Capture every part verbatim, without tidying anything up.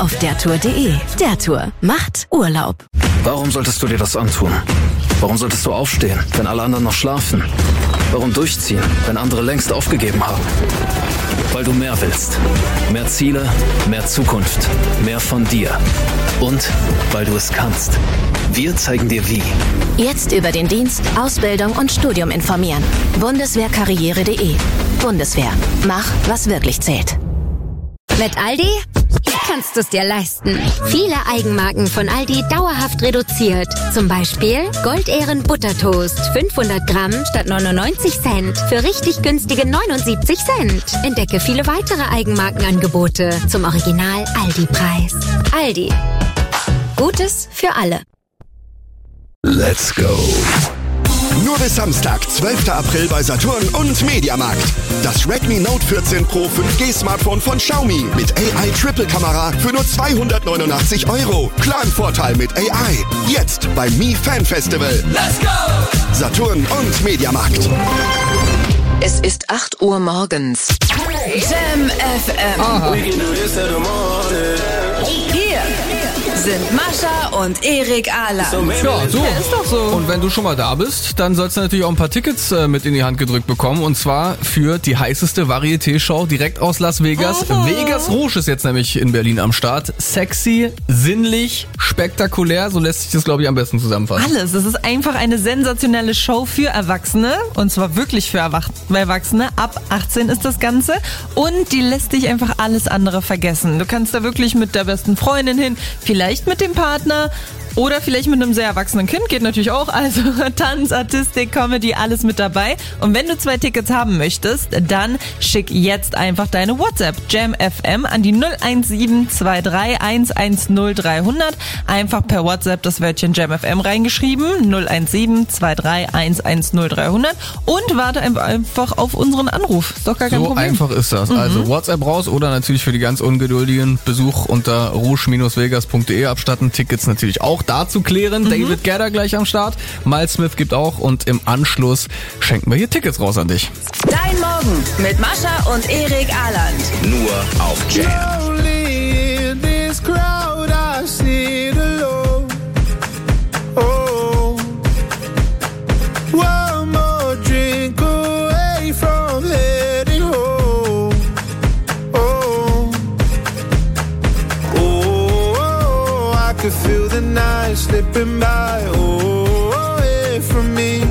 auf dertour punkt de. Der Tour macht Urlaub. Warum solltest du dir das antun? Warum solltest du aufstehen, wenn alle anderen noch schlafen? Warum durchziehen, wenn andere längst aufgegeben haben? Weil du mehr willst. Mehr Ziele, mehr Zukunft, mehr von dir. Und weil du es kannst. Wir zeigen dir wie. Jetzt über den Dienst, Ausbildung und Studium informieren. Bundeswehrkarriere punkt de. Bundeswehr. Mach, was wirklich zählt. Mit Aldi kannst du es dir leisten. Viele Eigenmarken von Aldi dauerhaft reduziert. Zum Beispiel Goldehren Buttertoast. fünfhundert Gramm statt neunundneunzig Cent. Für richtig günstige neunundsiebzig Cent. Entdecke viele weitere Eigenmarkenangebote zum Original Aldi-Preis. Aldi. Gutes für alle. Let's go. Nur bis Samstag, zwölften April bei Saturn und Mediamarkt. Das Redmi Note vierzehn Pro fünf G Smartphone von Xiaomi mit A I-Triple-Kamera für nur zweihundertneunundachtzig Euro. Klaren Vorteil mit A I. Jetzt beim Mi Fan Festival. Let's go! Saturn und Mediamarkt. Es ist acht Uhr morgens. Jam F M. Aha. Hier sind Mascha und Erik Aland. Ja, so. Ist doch so. Und wenn du schon mal da bist, dann sollst du natürlich auch ein paar Tickets äh, mit in die Hand gedrückt bekommen. Und zwar für die heißeste Varieté-Show direkt aus Las Vegas. Oh. Vegas Rouge ist jetzt nämlich in Berlin am Start. Sexy, sinnlich, spektakulär. So lässt sich das, glaube ich, am besten zusammenfassen. Alles. Es ist einfach eine sensationelle Show für Erwachsene. Und zwar wirklich für Erwachsene. Ab achtzehn ist das Ganze. Und die lässt dich einfach alles andere vergessen. Du kannst da wirklich mit der besten Freundin hin, vielleicht mit dem Partner oder vielleicht mit einem sehr erwachsenen Kind, geht natürlich auch. Also Tanz, Artistik, Comedy, alles mit dabei. Und wenn du zwei Tickets haben möchtest, dann schick jetzt einfach deine WhatsApp Jam F M an die null eins sieben zwei drei eins eins null drei null null. Einfach per WhatsApp das Wörtchen Jam F M reingeschrieben, null eins sieben zwei drei eins eins null drei null null, und warte einfach auf unseren Anruf. Ist doch gar kein so Problem. So einfach ist das. Mhm. Also WhatsApp raus oder natürlich für die ganz Ungeduldigen Besuch unter rouge vegas punkt de abstatten. Tickets natürlich auch da zu klären. Mhm. David Guetta gleich am Start. Miles Smith gibt auch, und im Anschluss schenken wir hier Tickets raus an dich. Dein Morgen mit Mascha und Erik Aland. Nur auf Jam. Feel the night slipping by, oh, away from me.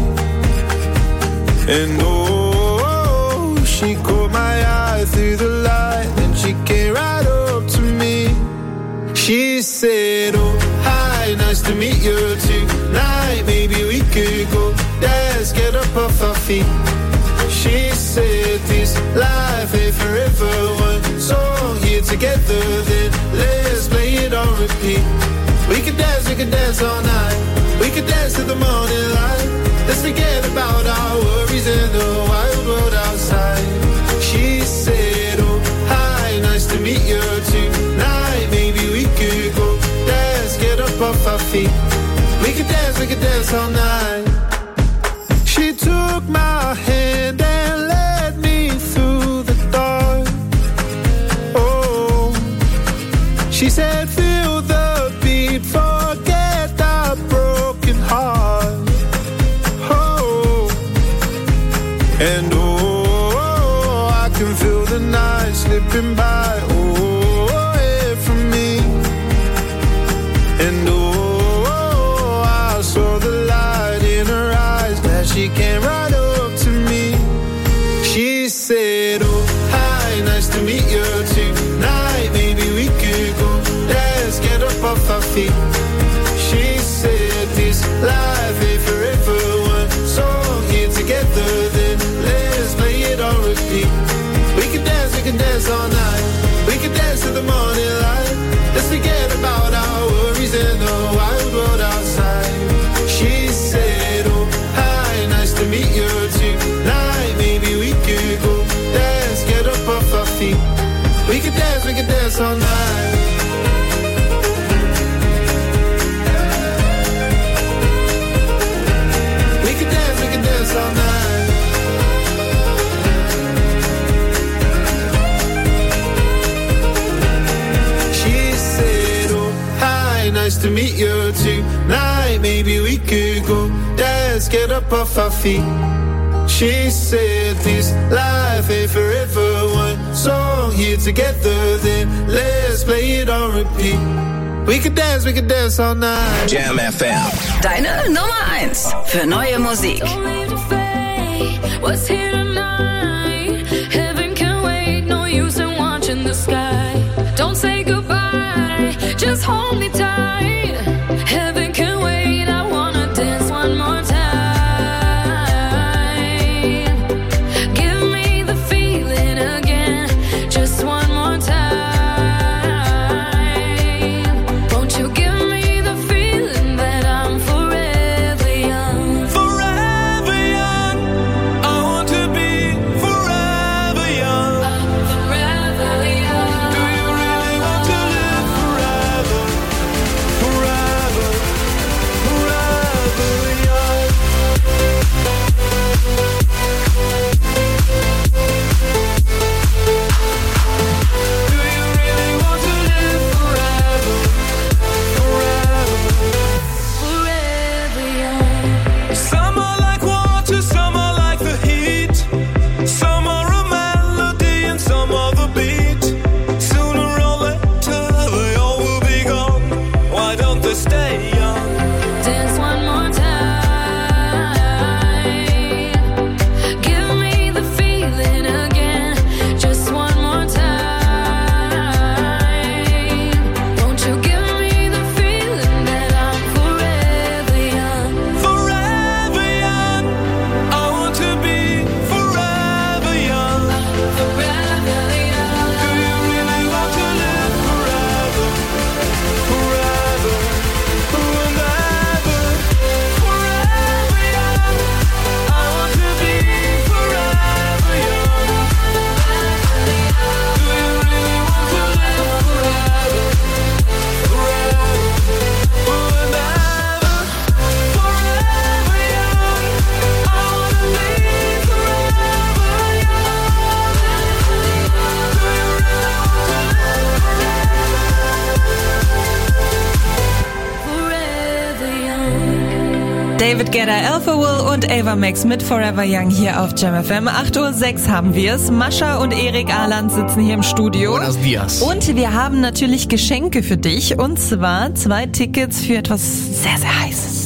And oh, she caught my eye through the light, and she came right up to me. She said, oh, hi, nice to meet you tonight. Maybe we could go dance, get up off our feet. She said, this life ain't forever. One song here together, then let's play it on repeat. We could dance, we could dance all night. We could dance to the morning light. Let's forget about our worries in the wild world outside. She said, oh, hi, nice to meet you tonight. Maybe we could go dance, get up off our feet. We could dance, we could dance all night. She took my hand and led me through the dark. Oh, she said, feel the beat, forget that broken heart. Oh, and oh, I can feel the night slipping by, oh, away from me. And oh, I saw the light in her eyes, glad she came right up to me. She said, oh, hi, nice to meet you tonight. Maybe we could go dance, get up off our feet. She said, this life ain't forever. One song here together, then let's play it on repeat. We can dance, we can dance all night. We can dance to the morning light. Let's forget about our worries in the wild world outside. She said, oh, hi, nice to meet you tonight. Maybe we could go dance, get up off our feet. We can dance, we can dance all night. nice to meet you tonight. Maybe we could go dance, get up off our feet. She said this life ain't forever. One song here together, then let's play it on repeat. We could dance, we could dance all night. Jam F M. Deine Nummer eins für neue Musik. What's here tonight? Heaven can wait. No use in watching the sky. Don't say goodbye. Just hold me tight. Heaven can wait. I wanna dance one more time. Give me the feeling again. Just one more time. Won't you give me the feeling that I'm forever young? Forever young. I want to be forever young. I'm forever young. Do you really want to live forever? Forever, forever young. Do you really want to live forever? Forever. Forever young. Some are like water, some are like the heat. Some are a melody and some are the beat. Sooner or later they all will be gone. Why don't they stay young? Dance one more time. Give me the feeling again. Just one more time. Won't you give me the feeling that I'm forever young? Forever young. I want to be forever young. Forever young. Do you really want to live forever? Forever, forever, forever young. I want to be forever young. Do you really want to live forever? Forever, forever, forever young. I want to be forever young. Do you really want to Forever young. David Guetta, Alpha Will und Ava Max mit Forever Young hier auf Jam F M. acht Uhr sechs haben wir es. Mascha und Erik Ahland sitzen hier im Studio. Buenos dias. Und wir haben natürlich Geschenke für dich. Und zwar zwei Tickets für etwas sehr, sehr Heißes.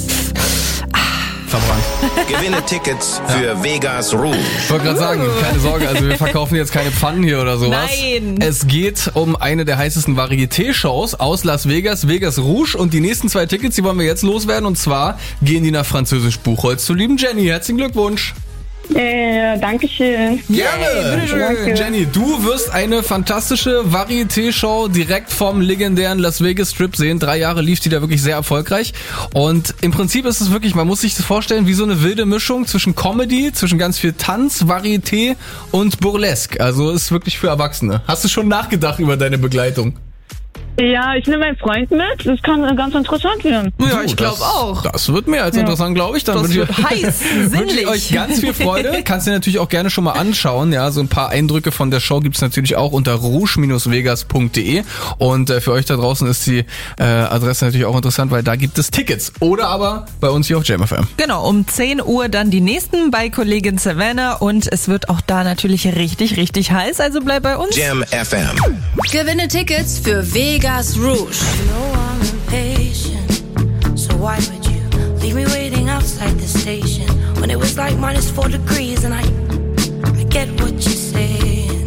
Verbrannt. Gewinne Tickets für Vegas Rouge. Ich wollte gerade sagen, keine Sorge, also wir verkaufen jetzt keine Pfannen hier oder sowas. Nein. Es geht um eine der heißesten Varieté-Shows aus Las Vegas, Vegas Rouge. Und die nächsten zwei Tickets, die wollen wir jetzt loswerden. Und zwar gehen die nach Französisch Buchholz zur lieben Jenny. Herzlichen Glückwunsch. Äh, Dankeschön. Gerne. Danke. Jenny, du wirst eine fantastische Varieté-Show direkt vom legendären Las Vegas Strip sehen. Drei Jahre lief die da wirklich sehr erfolgreich. Und im Prinzip ist es wirklich, man muss sich das vorstellen, wie so eine wilde Mischung zwischen Comedy, zwischen ganz viel Tanz, Varieté und Burlesque. Also ist wirklich für Erwachsene. Hast du schon nachgedacht über deine Begleitung? Ja, ich nehme meinen Freund mit. Das kann ganz interessant werden. Ja, ich glaub auch. Das wird mehr als Ja. interessant, glaube ich. Dann Das wünsche wird ich, heiß, wünsche ich sinnlich. euch ganz viel Freude. Kannst du dir natürlich auch gerne schon mal anschauen. Ja, so ein paar Eindrücke von der Show gibt's natürlich auch unter rouge Bindestrich vegas Punkt de. Und äh, für euch da draußen ist die äh, Adresse natürlich auch interessant, weil da gibt es Tickets. Oder aber bei uns hier auf Jam F M. Genau, um zehn Uhr dann die nächsten bei Kollegin Savannah. Und es wird auch da natürlich richtig, richtig heiß. Also bleib bei uns. Jam F M. Gewinne Tickets für Vegas Rouge. You know I'm impatient, so why would you leave me waiting outside the station when it was like minus four degrees? And I, I get what you're saying.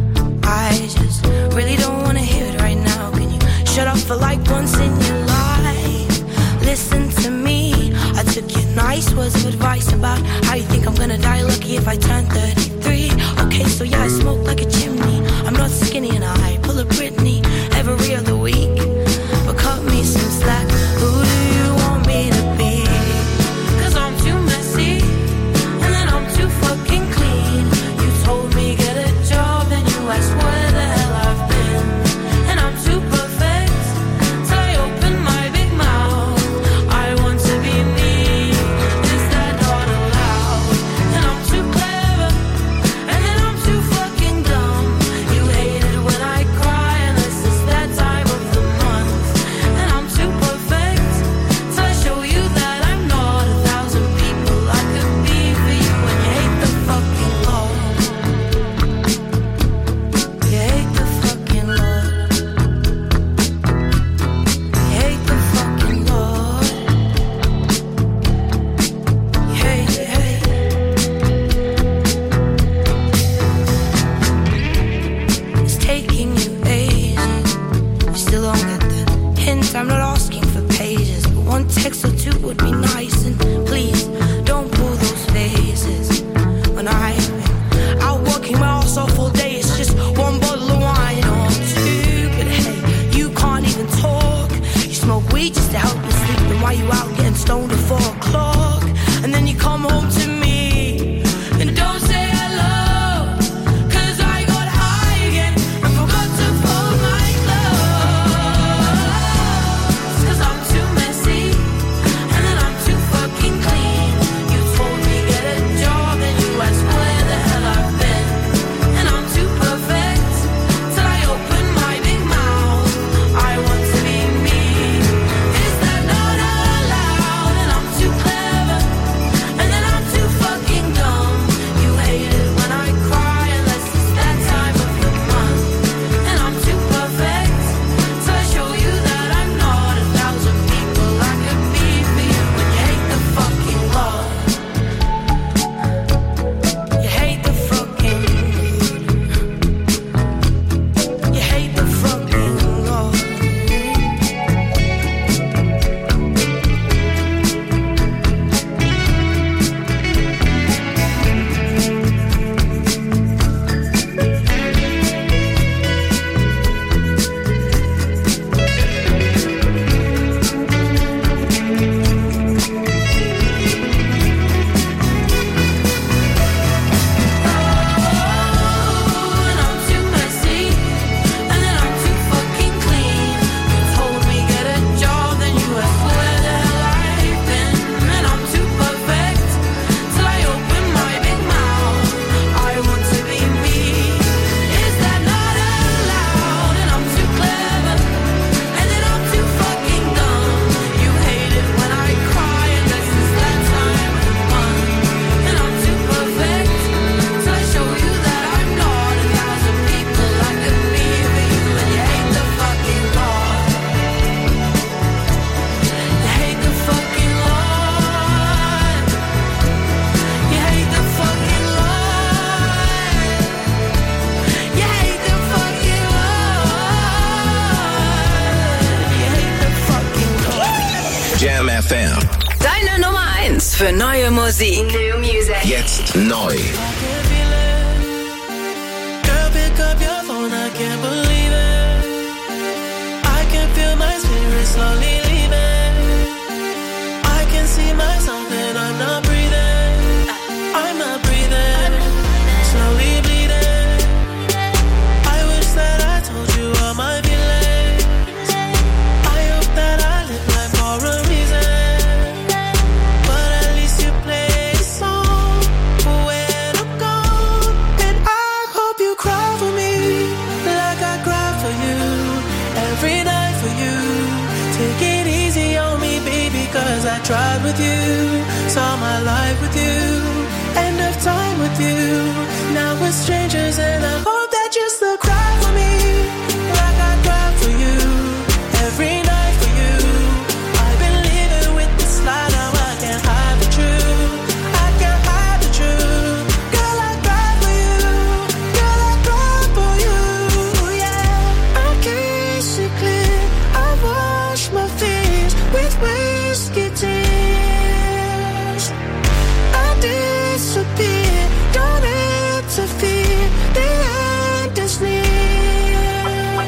I just really don't wanna hear it right now. Can you shut up for like once in your life? Listen to me. I took your nice words of advice about how you think I'm gonna die lucky if I turn thirty-three. Okay, so yeah, I smoke like a chimney. I'm not skinny and I pull a Britney every other week. But cut me some slack. Who do you want me to be? Cause I'm too messy and then I'm too fucking clean. You told me get a job and you asked where the hell I've been. And I'm too perfect till I open my big mouth. I want to be me. Is that not allowed? And I'm too clever hint, I'm not asking for pages, but one text or two would be nice. And please, don't pull those faces. When I've been out working my ass off all day, it's just one bottle of wine or two. But hey, you can't even talk. You smoke weed just to help you sleep. Then why you out getting stoned at four o'clock? And then you come home to me and don't say hello, 'cause I got high again and forgot to fold my clothes. 'Cause I'm too messy and then I'm too fucking clean. You told me get a job and you asked where the hell I've been. And I'm too perfect till I open my big mouth. I want to be me. Is that not allowed? And I'm too clever and then I'm too fucking dumb. You hate it when I cry unless it's that time of the month. And I'm too perfect till I show you that I'm not a thousand people I could be for you. When you hate the fucking law, you hate the fucking, you hate the fucking law. And I'm too messy and then I'm too fucking clean. You told me get a job, then you asked where the hell I've been. And I'm too perfect till I open my big mouth. I want to be me. Is that not allowed? And I'm too clever and then I'm too fucking dumb. You hate it when I cry unless it's that time of the month. And I'm too perfect till I show you that I'm not a thousand people I could be for you. And you hate the fucking law. You hate the fucking law. You hate the fucking law. You hate the fucking law. You hate the fucking law. Jam F M. Deine Nummer eins für neue Musik. New Music. Jetzt neu. Girl, pick up your phone, I can't believe it. I can feel my spirit slowly leaving. I can see myself and I'm not breathing. I'm not breathing. Slowly bleeding. I wish that I told you all my feelings. I hope that I live life for a reason. But at least you play a song for when I'm gone. And I hope you cry for me like I cry for you. Every night for you. Take it easy on me, baby, 'cause I tried with you. Saw my life with you. End of time with you. Now we're strangers and I hope that you still cry for me like I cry for you. Every night for you. I've been living with this lie, now I can't hide the truth. I can't hide the truth. Girl, I cry for you. Girl, I cry for you. Yeah. I kiss it clear. I wash my face with whiskey tears. I disappear. Don't interfere. The end is near.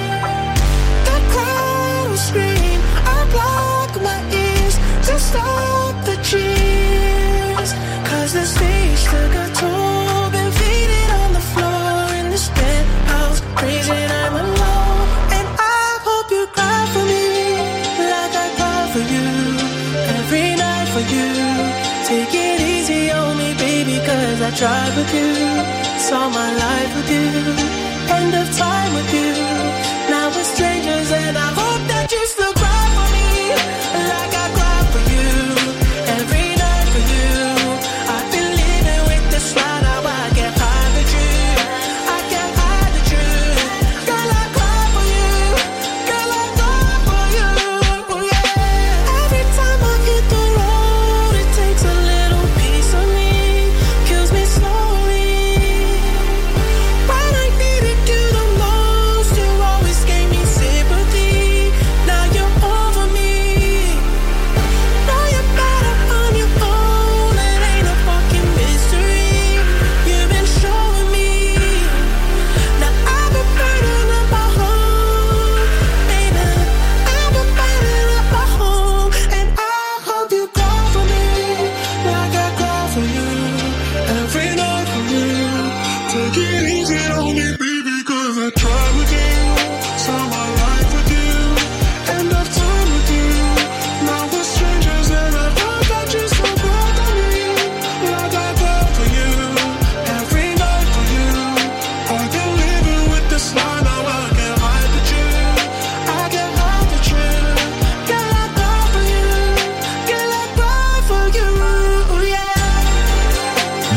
The crowd will scream. I block my ears to stop the cheers. 'Cause the stage took a toll. Been faded on the floor in this penthouse. Crazy and I'm alone. And I hope you cry for me like I cry for you. Every night for you. Take it easy on me, baby, 'cause I tried with you. Saw my life with you. End of time with you. Now we're strangers and I hope that you still cry for me like I cry for you. Every night for you. I've been living with this lie, now I can't hide the truth. I can't hide the truth. Girl, I cry for you. Girl, I cry for you. Yeah. Every time I hit the road, it takes a little piece of me. Kills me slowly. When I needed you the most, you always gave me sympathy.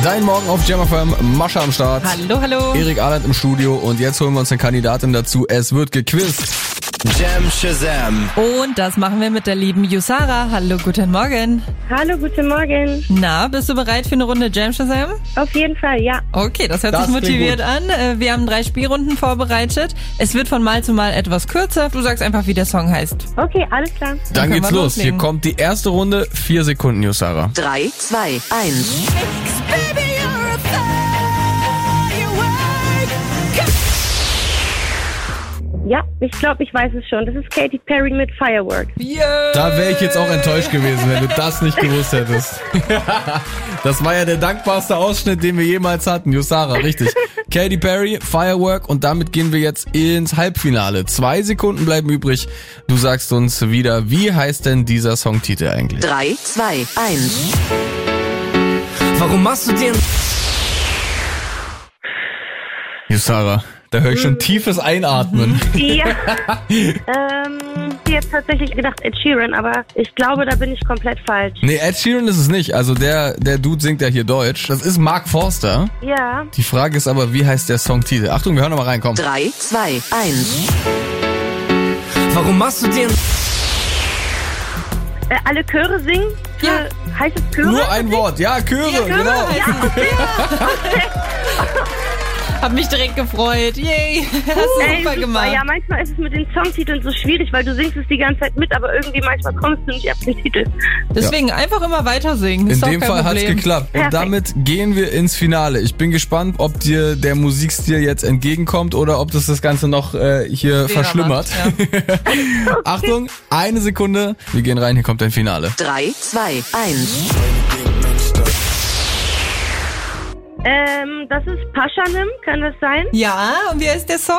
Dein Morgen auf Jam F M, Mascha am Start. Hallo, hallo. Erik Ahland im Studio und jetzt holen wir uns eine Kandidatin dazu. Es wird gequizt. Jam Shazam. Und das machen wir mit der lieben Yusara. Hallo, guten Morgen. Hallo, guten Morgen. Na, bist du bereit für eine Runde Jam Shazam? Auf jeden Fall, ja. Okay, das hört Das sich motiviert klingt an. Wir haben drei Spielrunden vorbereitet. Es wird von Mal zu Mal etwas kürzer. Du sagst einfach, wie der Song heißt. Okay, alles klar. Dann können geht's wir los. Hier loslegen. kommt die erste Runde. Vier Sekunden, Yusara. drei, zwei, eins. Ja, ich glaube, ich weiß es schon. Das ist Katy Perry mit Firework. Yeah. Da wäre ich jetzt auch enttäuscht gewesen, wenn du das nicht gewusst hättest. Das war ja der dankbarste Ausschnitt, den wir jemals hatten. Yusara, richtig. Katy Perry, Firework und damit gehen wir jetzt ins Halbfinale. Zwei Sekunden bleiben übrig. Du sagst uns wieder, wie heißt denn dieser Songtitel eigentlich? drei, zwei, eins. Warum machst du dir Yusara, da höre ich schon tiefes Einatmen. Ja. ähm, ich hätte jetzt tatsächlich gedacht Ed Sheeran, aber ich glaube, da bin ich komplett falsch. Nee, Ed Sheeran ist es nicht. Also der, der Dude singt ja hier Deutsch. Das ist Mark Forster. Ja. Die Frage ist aber, wie heißt der Songtitel? Achtung, wir hören nochmal rein, komm. drei, zwei, eins. Warum machst du dir Äh, alle Chöre singen? Für, Ja. Heißt es Chöre? Nur ein Wort. Ja, Chöre, Ja, Chöre. genau. Ja, okay. Hab mich direkt gefreut. Yay. Hast du Ey, super gemacht. Ja, manchmal ist es mit den Songtiteln so schwierig, weil du singst es die ganze Zeit mit, aber irgendwie manchmal kommst du nicht auf den Titel. Deswegen einfach immer weiter singen. Ist In doch dem kein Fall hat's Problem. geklappt. Und Perfekt. damit gehen wir ins Finale. Ich bin gespannt, ob dir der Musikstil jetzt entgegenkommt oder ob das das Ganze noch äh, hier Schwerer verschlimmert. macht, Achtung, eine Sekunde. Wir gehen rein, hier kommt dein Finale. drei, zwei, eins. Ähm, das ist Paschanim, kann das sein? Ja, und wie heißt der Song?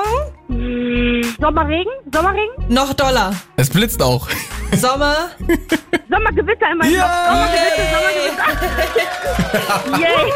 Hm, Sommerregen? Sommerregen? Noch doller. Es blitzt auch. Sommer. Sommergewitter in meinem Ja! Kopf. Sommergewitter, Sommergewitter. Yay!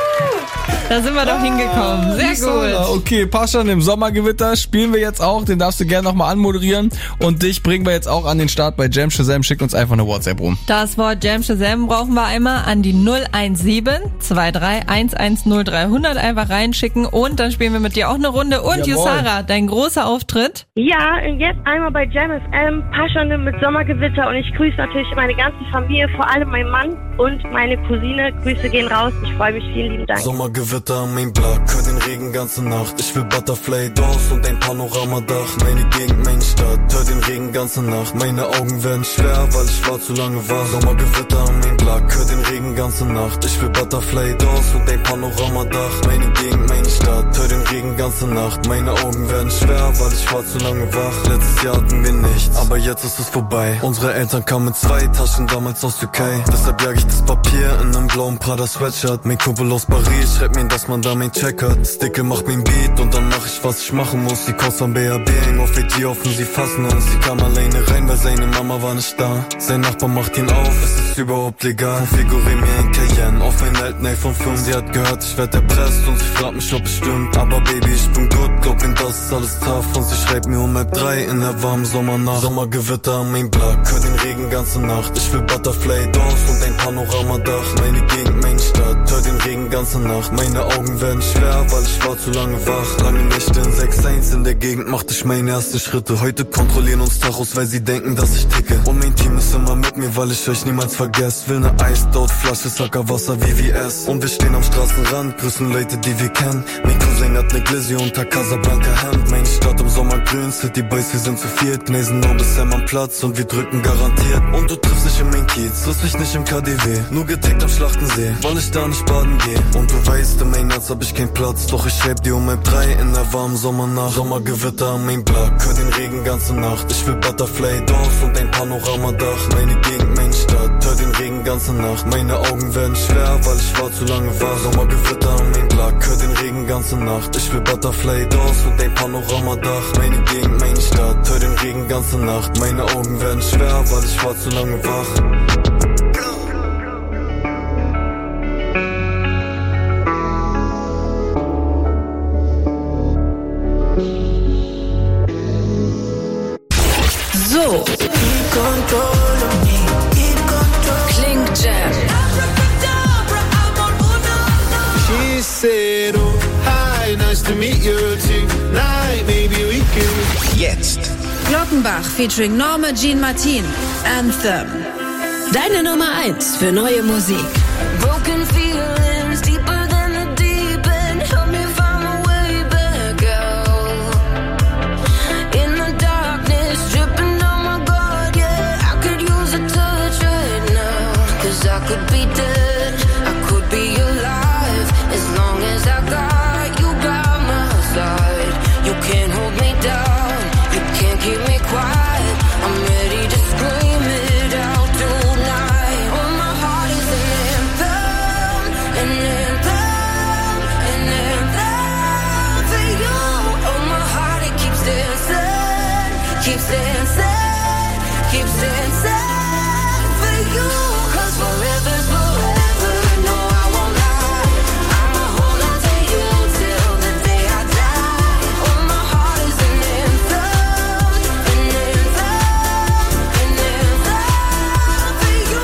Da sind wir doch hingekommen. Sehr Yusara, gut. Okay, Paschan im Sommergewitter spielen wir jetzt auch. Den darfst du gerne nochmal anmoderieren. Und dich bringen wir jetzt auch an den Start bei Jam Shazam. Schick uns einfach eine WhatsApp rum. Das Wort Jam Shazam brauchen wir einmal an die null eins sieben zwei drei eins eins null drei hundert einfach reinschicken und dann spielen wir mit dir auch eine Runde. Und Jawohl. Yusara, dein großer Auftritt. Ja, und jetzt einmal bei Jam F M, Paschanim mit Sommergewitter und ich grüße natürlich meine ganze Familie, vor allem meinen Mann und meine Cousine. Grüße gehen raus, ich freue mich, vielen lieben Dank. Sommergewitter am mein Block, hör den Regen ganze Nacht. Ich will Butterfly Doors und ein Panoramadach. Meine Gegend, meine Stadt, hör den Regen ganze Nacht. Meine Augen werden schwer, weil ich war zu lange wach. Sommergewitter am mein Block, hör den Regen ganze Nacht. Ich will Butterfly Doors und ein Panoramadach. Meine Gegend, meine Stadt, hör den Regen ganze Nacht. Meine Augen werden schwer, weil ich war zu lange wach. Letztes Jahr hatten wir nichts, aber jetzt ist es vorbei. Unsere Eltern kamen mit zwei Taschen damals aus Türkei. Deshalb jag ich das Papier in einem blauen Prada Sweatshirt. Mein Kumpel aus Paris schreibt mir, dass man da mein Check hat. Sticke macht mein Beat und dann mach ich, was ich machen muss. Die Kost am B A B, häng auf A G auf und sie fassen uns. Sie kam alleine rein, weil seine Mama war nicht da. Sein Nachbar macht ihn auf, es ist überhaupt legal. Konfigurier mir ein Cayenne auf ein alten iPhone fünf. Sie hat gehört, ich werd erpresst und sie fragt mich, ob es stimmt. Aber Baby, ich bin gut, glaub mir, das ist alles tough. Und sie schreibt mir um halb drei in der warmen Sommernacht. Sommergewitter an mein Block, hör den Regen ganze Nacht. Ich will Butterfly Doors und ein Panoramadach. Meine Gegend, meine Stadt, hör den Regen ganze Nacht. Meine Augen werden schwer, weil ich war zu lange wach. Lange Nächte in sechs eins in der Gegend machte ich meine ersten Schritte. Heute kontrollieren uns Tachos, weil sie denken, dass ich ticke. Und mein Team ist immer mit mir, weil ich euch niemals vergesse. Will ne Eisdot-Flasche, Sackerwasser, V V S. Und wir stehen am Straßenrand, grüßen Leute, die wir kennen. Mein Cousin hat ne Glizzy unter Casablanca Hemd. Meine Stadt im Sommer grün, City Boys, wir sind zu viert. Gnesen nur bis Sam am Platz und wir drücken garantiert. Und du triffst dich in mein Kiez, triffst mich nicht im K D W. Nur getickt am Schlachtensee, weil ich da nicht baden geh. Und du weißt, in mein Herz hab ich keinen Platz. Doch ich schreib dir um halb drei in der warmen Sommernacht. Sommergewitter an mein Block, hör den Regen ganze Nacht. Ich will Butterfly Doors und ein Panoramadach. Meine Gegend, meine Stadt, hör den Regen ganze Nacht. Meine Augen werden schwer, weil ich war zu lange wach. Sommergewitter an mein Block, hör den Regen ganze Nacht. Ich will Butterfly Doors und ein Panoramadach. Meine Gegend, meine Stadt, hör den Regen ganze Nacht. Meine Augen werden schwer, weil ich war zu lange wach. So klingt Jam. meet you tonight. Maybe we could. Jetzt. Glockenbach featuring Norma Jean Martin. Anthem. Deine Nummer eins für neue Musik. Broken feelings deeper than the deep end. Help me find my way back out. In the darkness, dripping down my guard, yeah. I could use a touch right now. Cause I could be dead, I could be alive. As long as I got you by my side. You can't hold me down, you can't keep me quiet. I'm ready to scream it out tonight. Oh, my heart is an anthem, an anthem, an anthem for you. Oh, my heart, it keeps dancing, keeps dancing, keeps dancing for you. Cause forever's forever, no, I won't lie. I'ma hold on to you till the day I die. Oh, my heart is an anthem, an anthem, an anthem for you.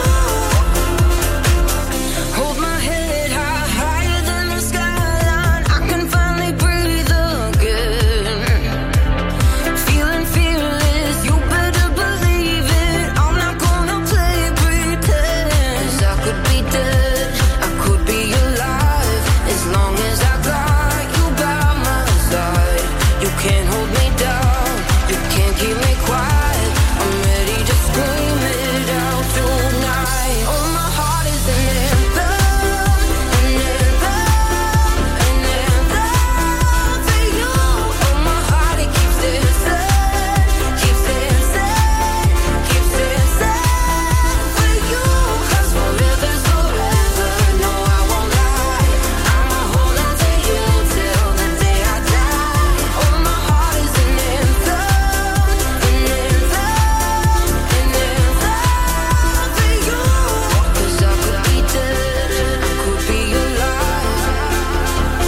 Hold my head high, higher than the skyline. I can finally breathe again. Feeling fearless, you better believe it. I'm not gonna play pretend. 'Cause I could be dead, I could be alive. As long as I got you by my side. You can't hold me down, you can't keep me quiet. I'm ready to scream it out tonight. Oh, my heart is an anthem, an anthem, an anthem for you. Oh, my heart, it keeps dancing, keeps dancing, keeps dancing for you. 'Cause forever's forever, no, I won't lie. I'ma hold on to you till the day I die. Oh, my heart is an anthem, an anthem, an anthem for you. 'Cause I could be dead, I could be alive.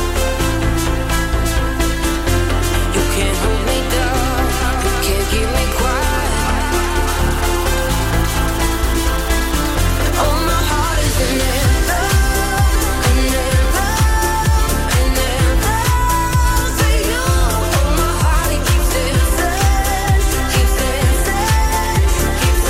You can't hold me down, you can't keep me quiet. Oh, my heart is an anthem, an anthem, an anthem for you. Oh, my heart, it keeps dancing, keeps dancing, keeps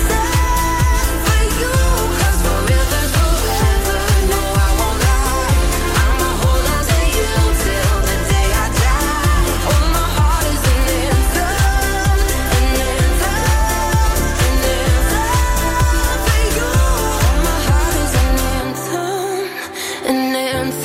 dancing for you. 'Cause forever's forever, no, I won't lie. I'ma hold on to you till the day I die. Oh, my heart is an anthem, an anthem, an anthem for you. Oh, my heart is an anthem, an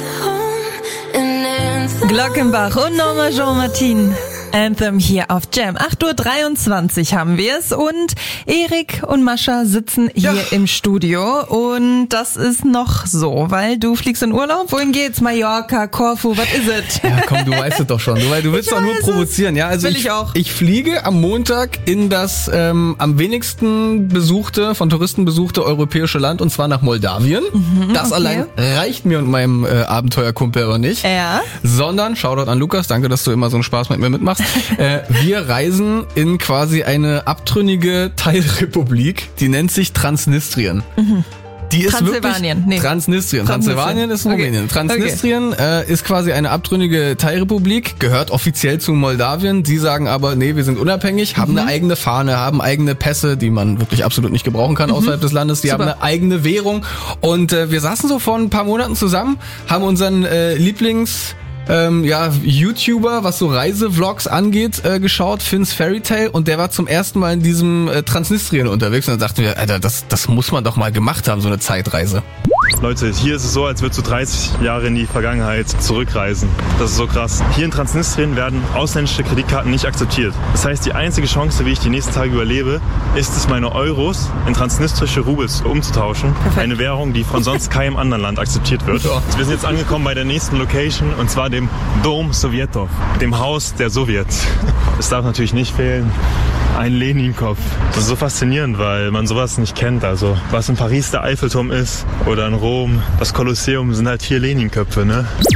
anthem, an anthem. Glockenbach und Norma Jean Martin. Anthem hier auf Jam. acht Uhr dreiundzwanzig haben wir es und Erik und Mascha sitzen hier im Studio und das ist noch so, weil du fliegst in Urlaub. Wohin geht's? Mallorca, Korfu, was ist es? Ja, komm, du weißt es doch schon. Du, weil du willst Ich doch nur weiß provozieren. Ja, also Will ich, ich auch. ich fliege am Montag in das ähm, am wenigsten besuchte, von Touristen besuchte europäische Land und zwar nach Moldawien. das okay. allein reicht mir und meinem äh, Abenteuerkumpel aber nicht. Ja. Sondern, Shoutout an Lukas, danke, dass du immer so einen Spaß mit mir mitmachst. äh, wir reisen in quasi eine abtrünnige Teilrepublik, die nennt sich Transnistrien. Mhm. Die ist Transsilvanien, wirklich nee. Transnistrien. Transsilvanien ist in Okay. Rumänien. Transnistrien äh, ist quasi eine abtrünnige Teilrepublik, gehört offiziell zu Moldawien. Die sagen aber, nee, wir sind unabhängig, haben Mhm. eine eigene Fahne, haben eigene Pässe, die man wirklich absolut nicht gebrauchen kann Mhm. außerhalb des Landes. Die Super. haben eine eigene Währung. Und äh, wir saßen so vor ein paar Monaten zusammen, haben unseren äh, Lieblings... Ähm, ja, YouTuber, was so Reisevlogs angeht, äh, geschaut, Finn's Fairy Tale, und der war zum ersten Mal in diesem äh, Transnistrien unterwegs und dann dachten wir, Alter, das, das muss man doch mal gemacht haben, so eine Zeitreise. Leute, hier ist es so, als würdest du dreißig Jahre in die Vergangenheit zurückreisen. Das ist so krass. Hier in Transnistrien werden ausländische Kreditkarten nicht akzeptiert. Das heißt, die einzige Chance, wie ich die nächsten Tage überlebe, ist es, meine Euros in transnistrische Rubels umzutauschen. Perfekt. Eine Währung, die von sonst keinem anderen Land akzeptiert wird. Ja. Wir sind jetzt angekommen bei der nächsten Location, und zwar dem Dom Sowjetov, dem Haus der Sowjets. Es darf natürlich nicht fehlen. Ein Lenin-Kopf. Das ist so faszinierend, weil man sowas nicht kennt. Also, was in Paris der Eiffelturm ist oder in Rom das Kolosseum, sind halt vier Lenin-Köpfe, ne? Du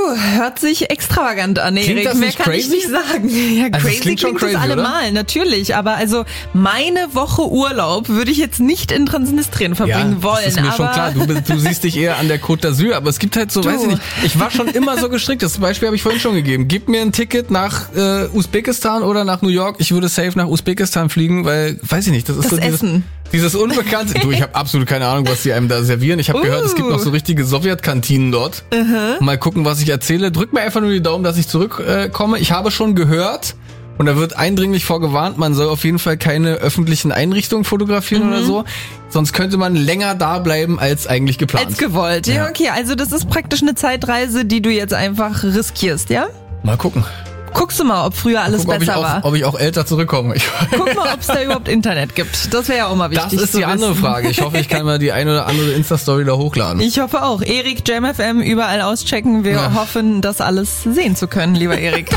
hört sich extravagant an, Klingt Erik. das Mehr nicht kann crazy? ich nicht sagen. Ja, Also, crazy es klingt schon klingt crazy, das allemal, natürlich. Aber also meine Woche Urlaub würde ich jetzt nicht in Transnistrien verbringen ja, wollen. Das ist mir aber schon klar. Du, bist- du siehst dich eher an der Côte d'Azur, aber es gibt halt so, Du. weiß ich nicht. Ich war schon immer so gestrickt. Das Beispiel habe ich vorhin schon gegeben. Gib mir ein Ticket nach äh, Usbekistan oder nach New York. Ich würde safe nach Usbekistan fliegen, weil, weiß ich nicht, das ist Das so dieses, Essen. dieses Unbekannte. Du, ich habe absolut keine Ahnung, was die einem da servieren. Ich habe Uh. gehört, es gibt noch so richtige Sowjetkantinen dort. Mhm. Mal gucken, was ich erzähle. Drück mir einfach nur die Daumen, dass ich zurückkomme. Äh, komme. ich habe schon gehört, und da wird eindringlich vorgewarnt, man soll auf jeden Fall keine öffentlichen Einrichtungen fotografieren Mhm. oder so. Sonst könnte man länger da bleiben als eigentlich geplant. als gewollt. Ja. Ja. okay. Also das ist praktisch eine Zeitreise, die du jetzt einfach riskierst, ja? Mal gucken. Guckst du mal, ob früher alles Gucken, ob ich, besser auch, war. ob ich auch älter zurückkomme. Ich, Guck mal, ob es da überhaupt Internet gibt. Das wäre ja auch mal wichtig. das ist zu die andere wissen. Frage. Ich hoffe, ich kann mal die eine oder andere Insta-Story da hochladen. Ich hoffe auch. Erik, Jam F M, überall auschecken. Wir Ja. hoffen, das alles sehen zu können, lieber Erik.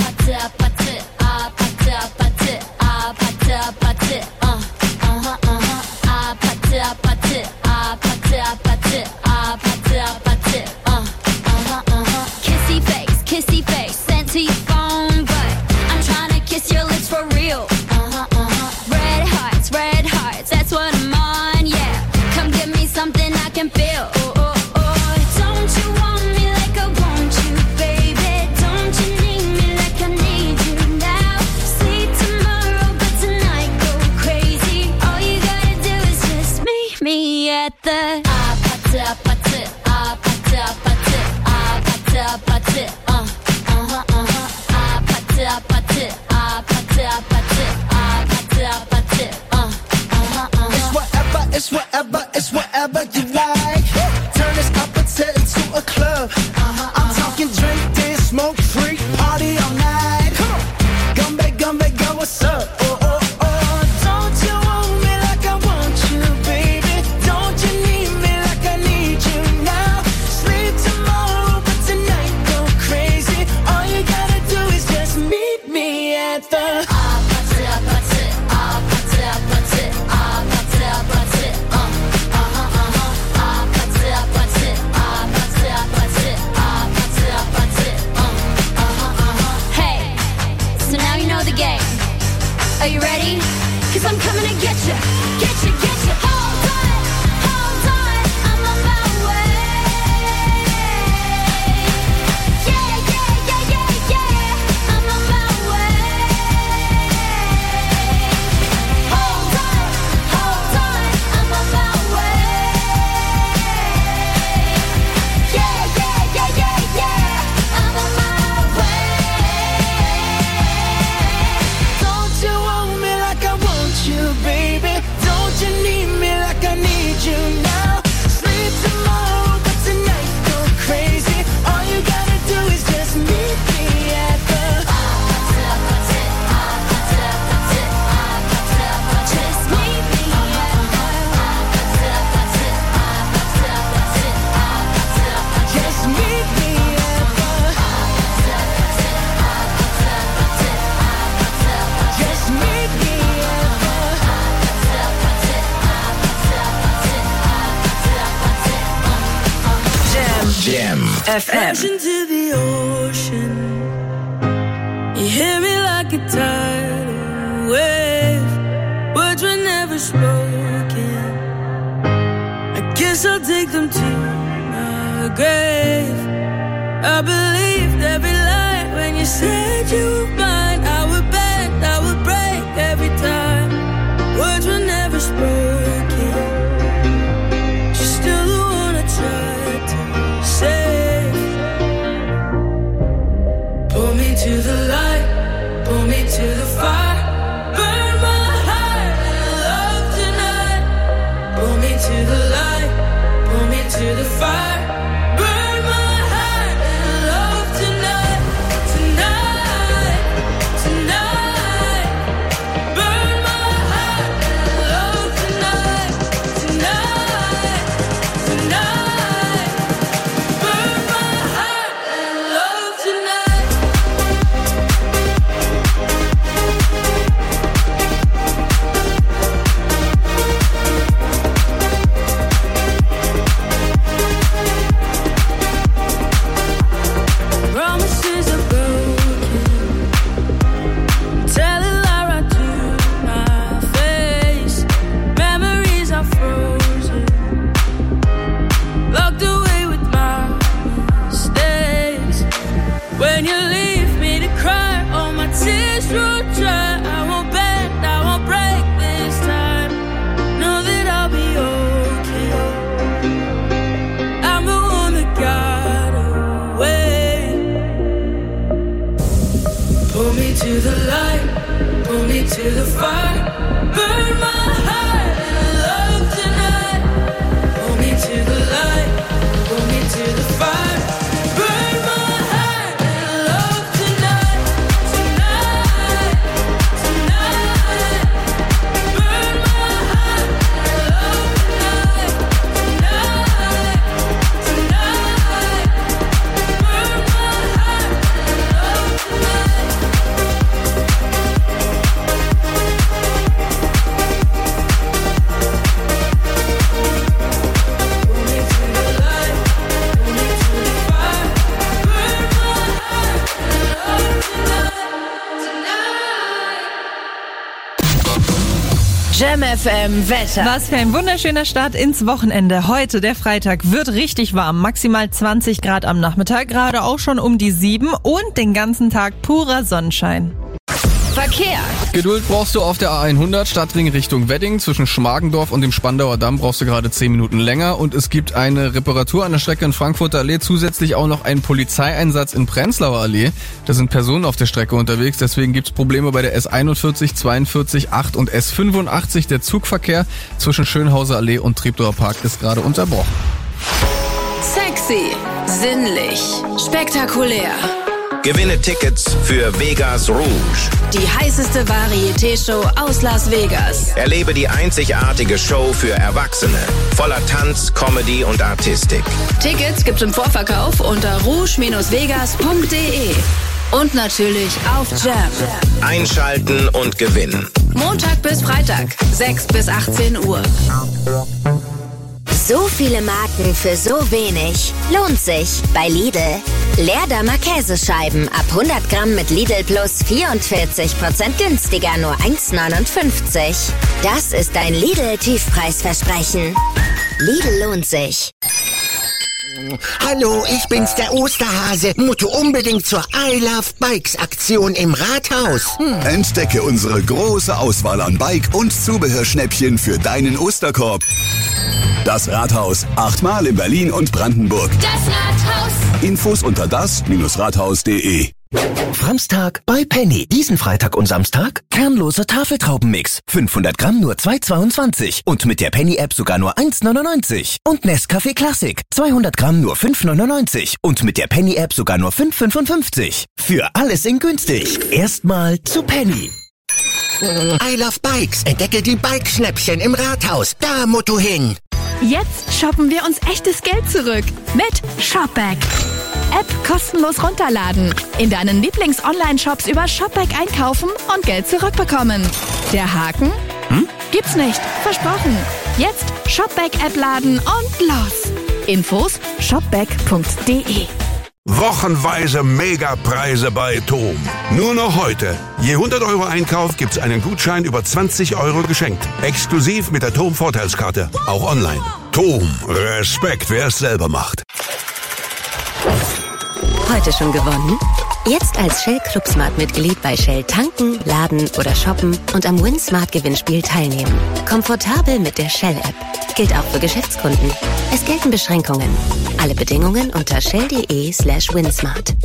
Kissy face, kissy face, sent to your phone, but I'm trying to kiss your lips for real. Uh-huh, uh-huh. Red hearts, red hearts, that's what I'm on, yeah. Come give me something I can feel. Oh, oh, oh. Don't you want me like I want you, baby? Don't you need me like I need you now? See tomorrow, but tonight go crazy. All you gotta do is just meet me at the ah, pata, pata, ah, pata, pata, ah, pata, pata, uh, uh-huh, uh-huh, ah, pata, pata, ah, pata, pata, ah, pata, pata, uh, uh-huh, uh-huh. It's whatever, it's whatever, it's whatever you like. Turn this up until into a club. I'm talking drink, dance, smoke, freak, party all night. Come on, Gumbe, Gumbe, go, what's up? Oh, oh, oh. Don't you want me like I want you, baby? Don't you need me like I need you now? Sleep tomorrow, but tonight go crazy. All you gotta do is just meet me at the Ah, pata, pata, ah, pata, pata, ah, pata, pata, uh, uh-huh, uh-huh, ah, pata, pata, ah, pata, pata, ah, pata, pata, uh, uh-huh, uh-huh. Hey, so now you know the game. Are you ready? 'Cause I'm coming to get you, get you, get you. Hold on, hold on, I'm on my way. Yeah, yeah, yeah, yeah, yeah, I'm on my way. Hold on, hold on, I'm on my way. Yeah, yeah, yeah, yeah, yeah, I'm on my way. Don't you want me like I want you, baby? Don't you need me like I need you now? Sleep tomorrow, but tonight go crazy. All you gotta do is just meet me at the Just meet me Just meet me at the Just meet me at Jam. Jam. F M. Crashing to the ocean. You hear me like a tidal wave. Words were never spoken. I guess I'll take them to my grave. I believed every lie when you said you were mine. I would bend, I would break every time. Words were never spoken. You're still the one I tried to save. Pull me to the light, pull me to the fire. Burn my heart in love tonight. Pull me to the light, pull me to the fire. Burn my heart in love tonight, tonight. F M Wetter. Was für ein wunderschöner Start ins Wochenende. Heute, der Freitag, wird richtig warm. Maximal zwanzig Grad am Nachmittag, gerade auch schon um die sieben und den ganzen Tag purer Sonnenschein. Verkehr. Geduld brauchst du auf der A hundert Stadtring Richtung Wedding. Zwischen Schmargendorf und dem Spandauer Damm brauchst du gerade zehn Minuten länger. Und es gibt eine Reparatur an der Strecke in Frankfurter Allee. Zusätzlich auch noch einen Polizeieinsatz in Prenzlauer Allee. Da sind Personen auf der Strecke unterwegs. Deswegen gibt's Probleme bei der S einundvierzig, zweiundvierzig, acht und S fünfundachtzig. Der Zugverkehr zwischen Schönhauser Allee und Treptower Park ist gerade unterbrochen. Sexy, sinnlich, spektakulär. Gewinne Tickets für Vegas Rouge. Die heißeste Varieté-Show aus Las Vegas. Erlebe die einzigartige Show für Erwachsene. Voller Tanz, Comedy und Artistik. Tickets gibt's im Vorverkauf unter rouge Bindestrich vegas Punkt de. Und natürlich auf Jam. Einschalten und gewinnen. Montag bis Freitag, sechs bis achtzehn Uhr. So viele Marken für so wenig. Lohnt sich bei Lidl. Leerdammer Käsescheiben ab hundert Gramm mit Lidl Plus vierundvierzig Prozent günstiger, nur eins neunundfünfzig. Das ist ein Lidl-Tiefpreisversprechen. Lidl lohnt sich. Hallo, ich bin's, der Osterhase. Musst unbedingt zur I Love Bikes Aktion im Rathaus. Hm. Entdecke unsere große Auswahl an Bike- und Zubehörschnäppchen für deinen Osterkorb. Das Rathaus, achtmal in Berlin und Brandenburg. Das Rathaus. Infos unter das Rathaus punkt de. Framstag bei Penny. Diesen Freitag und Samstag kernloser Tafeltraubenmix. fünfhundert Gramm nur zwei zweiundzwanzig. Und mit der Penny-App sogar nur eins neunundneunzig. Und Nescafé Classic. zweihundert Gramm nur fünf neunundneunzig. Und mit der Penny-App sogar nur fünf fünfundfünfzig. Für alles in günstig. Erstmal zu Penny. I Love Bikes. Entdecke die Bikeschnäppchen im Rathaus. Da musst du hin. Jetzt shoppen wir uns echtes Geld zurück mit Shopback. App kostenlos runterladen, in deinen Lieblings-Online-Shops über Shopback einkaufen und Geld zurückbekommen. Der Haken? Hm? Gibt's nicht. Versprochen. Jetzt Shopback-App laden und los. Infos shopback punkt de. Wochenweise Megapreise bei Tom. Nur noch heute. Je hundert Euro Einkauf gibt's einen Gutschein über zwanzig Euro geschenkt. Exklusiv mit der Tom Vorteilskarte. Auch online. Tom. Respekt, wer es selber macht. Heute schon gewonnen? Jetzt als Shell Club Smart Mitglied bei Shell tanken, laden oder shoppen und am Win Smart Gewinnspiel teilnehmen. Komfortabel mit der Shell App. Gilt auch für Geschäftskunden. Es gelten Beschränkungen. Alle Bedingungen unter shell.de slash winsmart.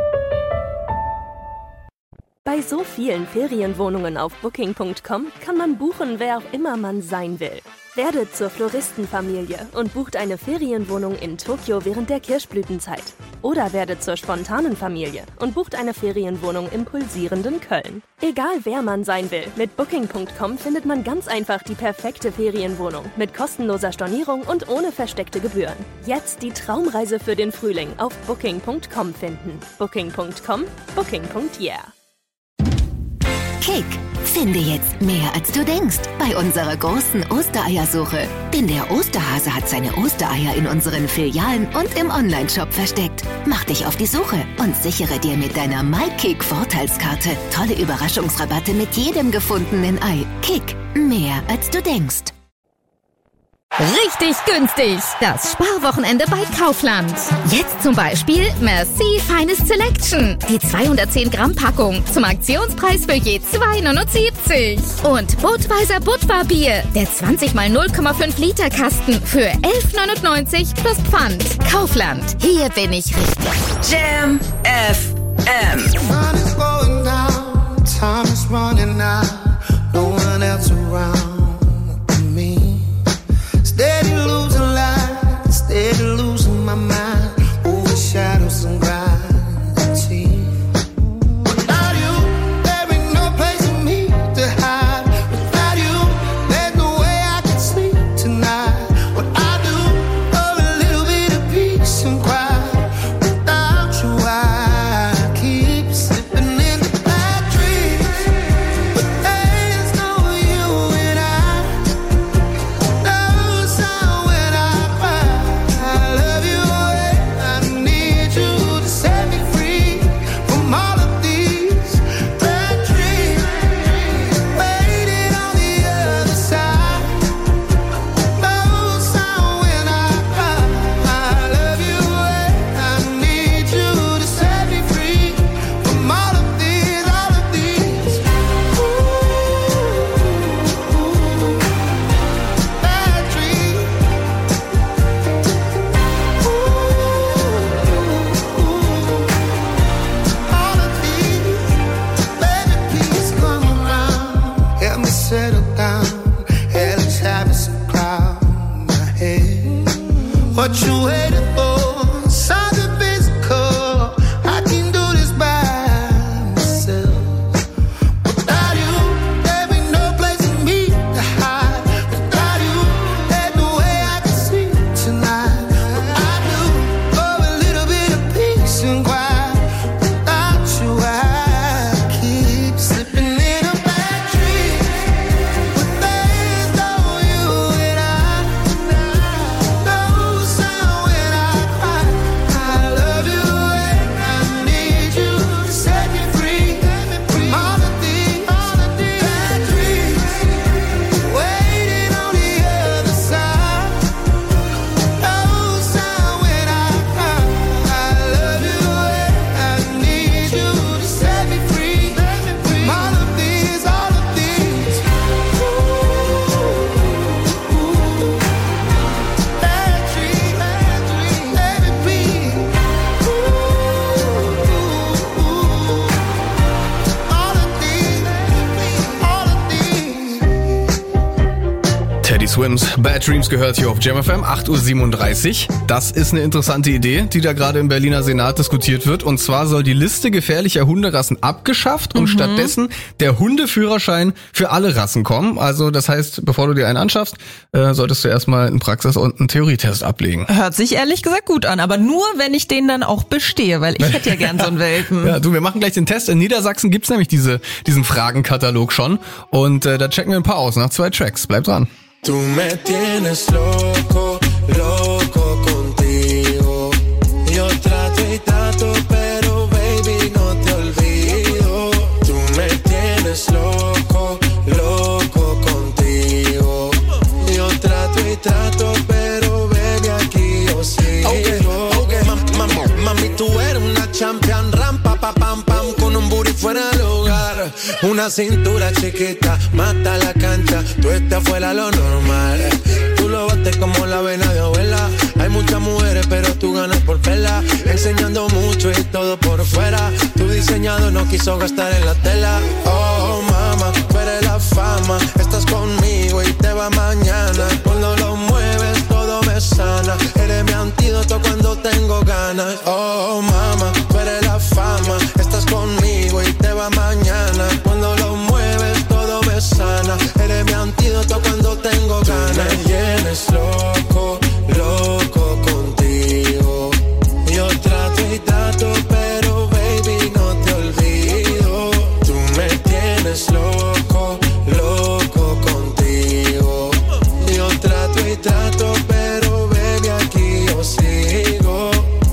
Bei so vielen Ferienwohnungen auf booking punkt com kann man buchen, wer auch immer man sein will. Werdet zur Floristenfamilie und bucht eine Ferienwohnung in Tokio während der Kirschblütenzeit. Oder werdet zur spontanen Familie und bucht eine Ferienwohnung im pulsierenden Köln. Egal wer man sein will, mit booking punkt com findet man ganz einfach die perfekte Ferienwohnung mit kostenloser Stornierung und ohne versteckte Gebühren. Jetzt die Traumreise für den Frühling auf booking punkt com finden. booking punkt com, booking punkt yeah. Kick, finde jetzt mehr als du denkst bei unserer großen Ostereiersuche. Denn der Osterhase hat seine Ostereier in unseren Filialen und im Onlineshop versteckt. Mach dich auf die Suche und sichere dir mit deiner MyKick-Vorteilskarte tolle Überraschungsrabatte mit jedem gefundenen Ei. Kick, mehr als du denkst. Richtig günstig. Das Sparwochenende bei Kaufland. Jetzt zum Beispiel Merci Finest Selection. Die zweihundertzehn Gramm Packung zum Aktionspreis für je zwei neunundsiebzig. Und Budweiser Budvar-Bier. Der zwanzig mal null Komma fünf Liter Kasten für elf neunundneunzig plus Pfand. Kaufland. Hier bin ich richtig. Jam F M. Sun is going down, time is running out, no one else around me. Steady losing light, steady losing my mind, over shadows and gravity. Without you, there ain't no place for me to hide. Without you, there's no way I can sleep tonight. What I do for a little bit of peace and quiet. Without you, I keep slipping into bad dreams. But there's no you and I. what you waiting for? Something physical. I can do this by myself. Without you, there be no place for me to hide. Without you, there's no way I can sleep tonight. But I do for a little bit of peace and quiet. Without you, I keep slipping in a bad dream. With days on you and I, no sound when I cry. I love you and I need you to set me free from all of these bad dreams. Waiting on the other side. No sound when I cry. I love you and I need you to set me free from all of these, all of these. Bad dreams, bad dreams, let it be. All of these, all of these. Teddy Swims, Bad Dreams gehört hier auf Jam F M, acht Uhr siebenunddreißig. Das ist eine interessante Idee, die da gerade im Berliner Senat diskutiert wird. Und zwar soll die Liste gefährlicher Hunderassen abgeschafft und stattdessen der Hundeführerschein für alle Rassen kommen. Also das heißt, bevor du dir einen anschaffst, äh, solltest du erstmal einen Praxis- und einen Theorietest ablegen. Hört sich ehrlich gesagt gut an, aber nur, wenn ich den dann auch bestehe, weil ich hätte ja gern so einen Welpen. Ja, du, wir machen gleich den Test. In Niedersachsen gibt's nämlich diese, diesen Fragenkatalog schon. Und äh, da checken wir ein paar aus nach zwei Tracks. Bleib dran. Tú me tienes loco, loco contigo. Yo trato y trato, pero baby no te olvido. Tú me tienes loco, loco contigo. Yo trato y trato, pero baby aquí yo sigo. Okay, okay, mam, mam, mami, tú eres una champion, rampa, pa, pam, pam, con un booty fuera del hogar. Una cintura chiquita, mata la cancha, tú estás fuera lo normal. Tú lo bates como la vena de abuela. Hay muchas mujeres, pero tú ganas por vela. Enseñando mucho y todo por fuera. Tu diseñado no quiso gastar en la tela. Oh, mama, tú eres la fama. Estás conmigo y te va mañana. Cuando lo mueves, todo me sana. Eres mi antídoto cuando tengo ganas. Oh, mama, tú eres la fama. Estás conmigo y te va mañana. Cuando lo mueves, todo me sana. Eres mi antídoto cuando tengo ganas. Tú me tienes loco, loco contigo. Yo trato y trato, pero baby no te olvido. Tú me tienes loco, loco contigo. Yo trato y trato, pero baby aquí yo sigo.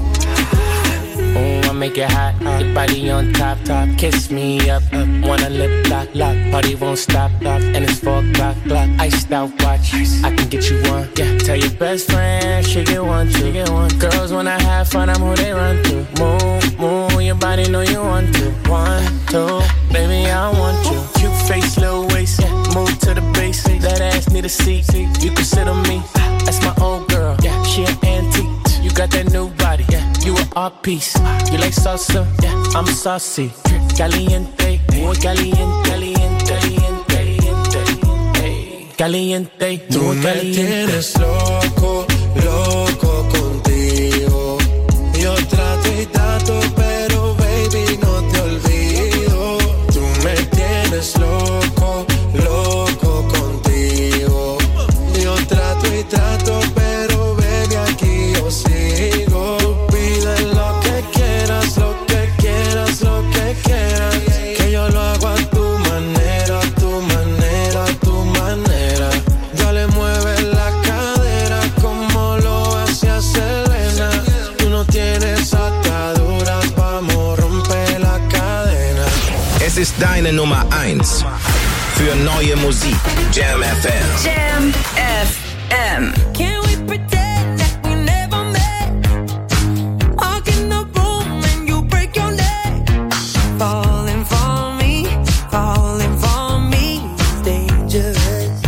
Oh, I make it hot, your body on top, top. Kiss me up, up. Wanna lip lock, lock. Party won't stop, stop. And it's four o'clock, clock. Iced out watch, I can get you one. Yeah, tell your best friend she get one, she get one. Girls wanna have fun, I'm who they run to. Move, move, your body know you want to. One, two, baby I want you. Cute face, little waist, yeah. Move to the base. That ass need a seat, you can sit on me. That's my old girl, yeah. She an antique. You got that new body, yeah. You an art piece. You like salsa, yeah. I'm saucy. Caliente, muy caliente, caliente, caliente, caliente, caliente. Tú me tienes loco, loco contigo. Yo trato y trato, pero baby no te olvido. Tú me tienes loco, loco contigo. Yo trato y trato, pero baby aquí yo sigo. Pide lo que quieras, lo que quieras, lo que quieras. Que yo lo hago a tu manera, a tu manera, a tu manera. Dale, mueve la cadera como lo hacía Selena. Tú no tienes ataduras, vamos, rompe la cadena. Es ist deine Nummer eins für neue Musik. Jam F M. Jam F M. Can we pretend that we never met? Walk in the room and you break your neck. Falling for me, falling for me is dangerous.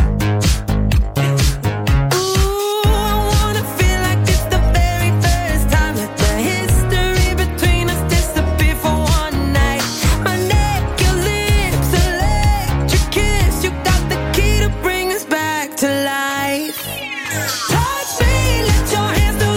Ooh, I wanna feel like it's the very first time that the history between us disappeared for one night. My neck, your lips, electric kiss. You got the key to bring us back to life. Touch me, let your hands do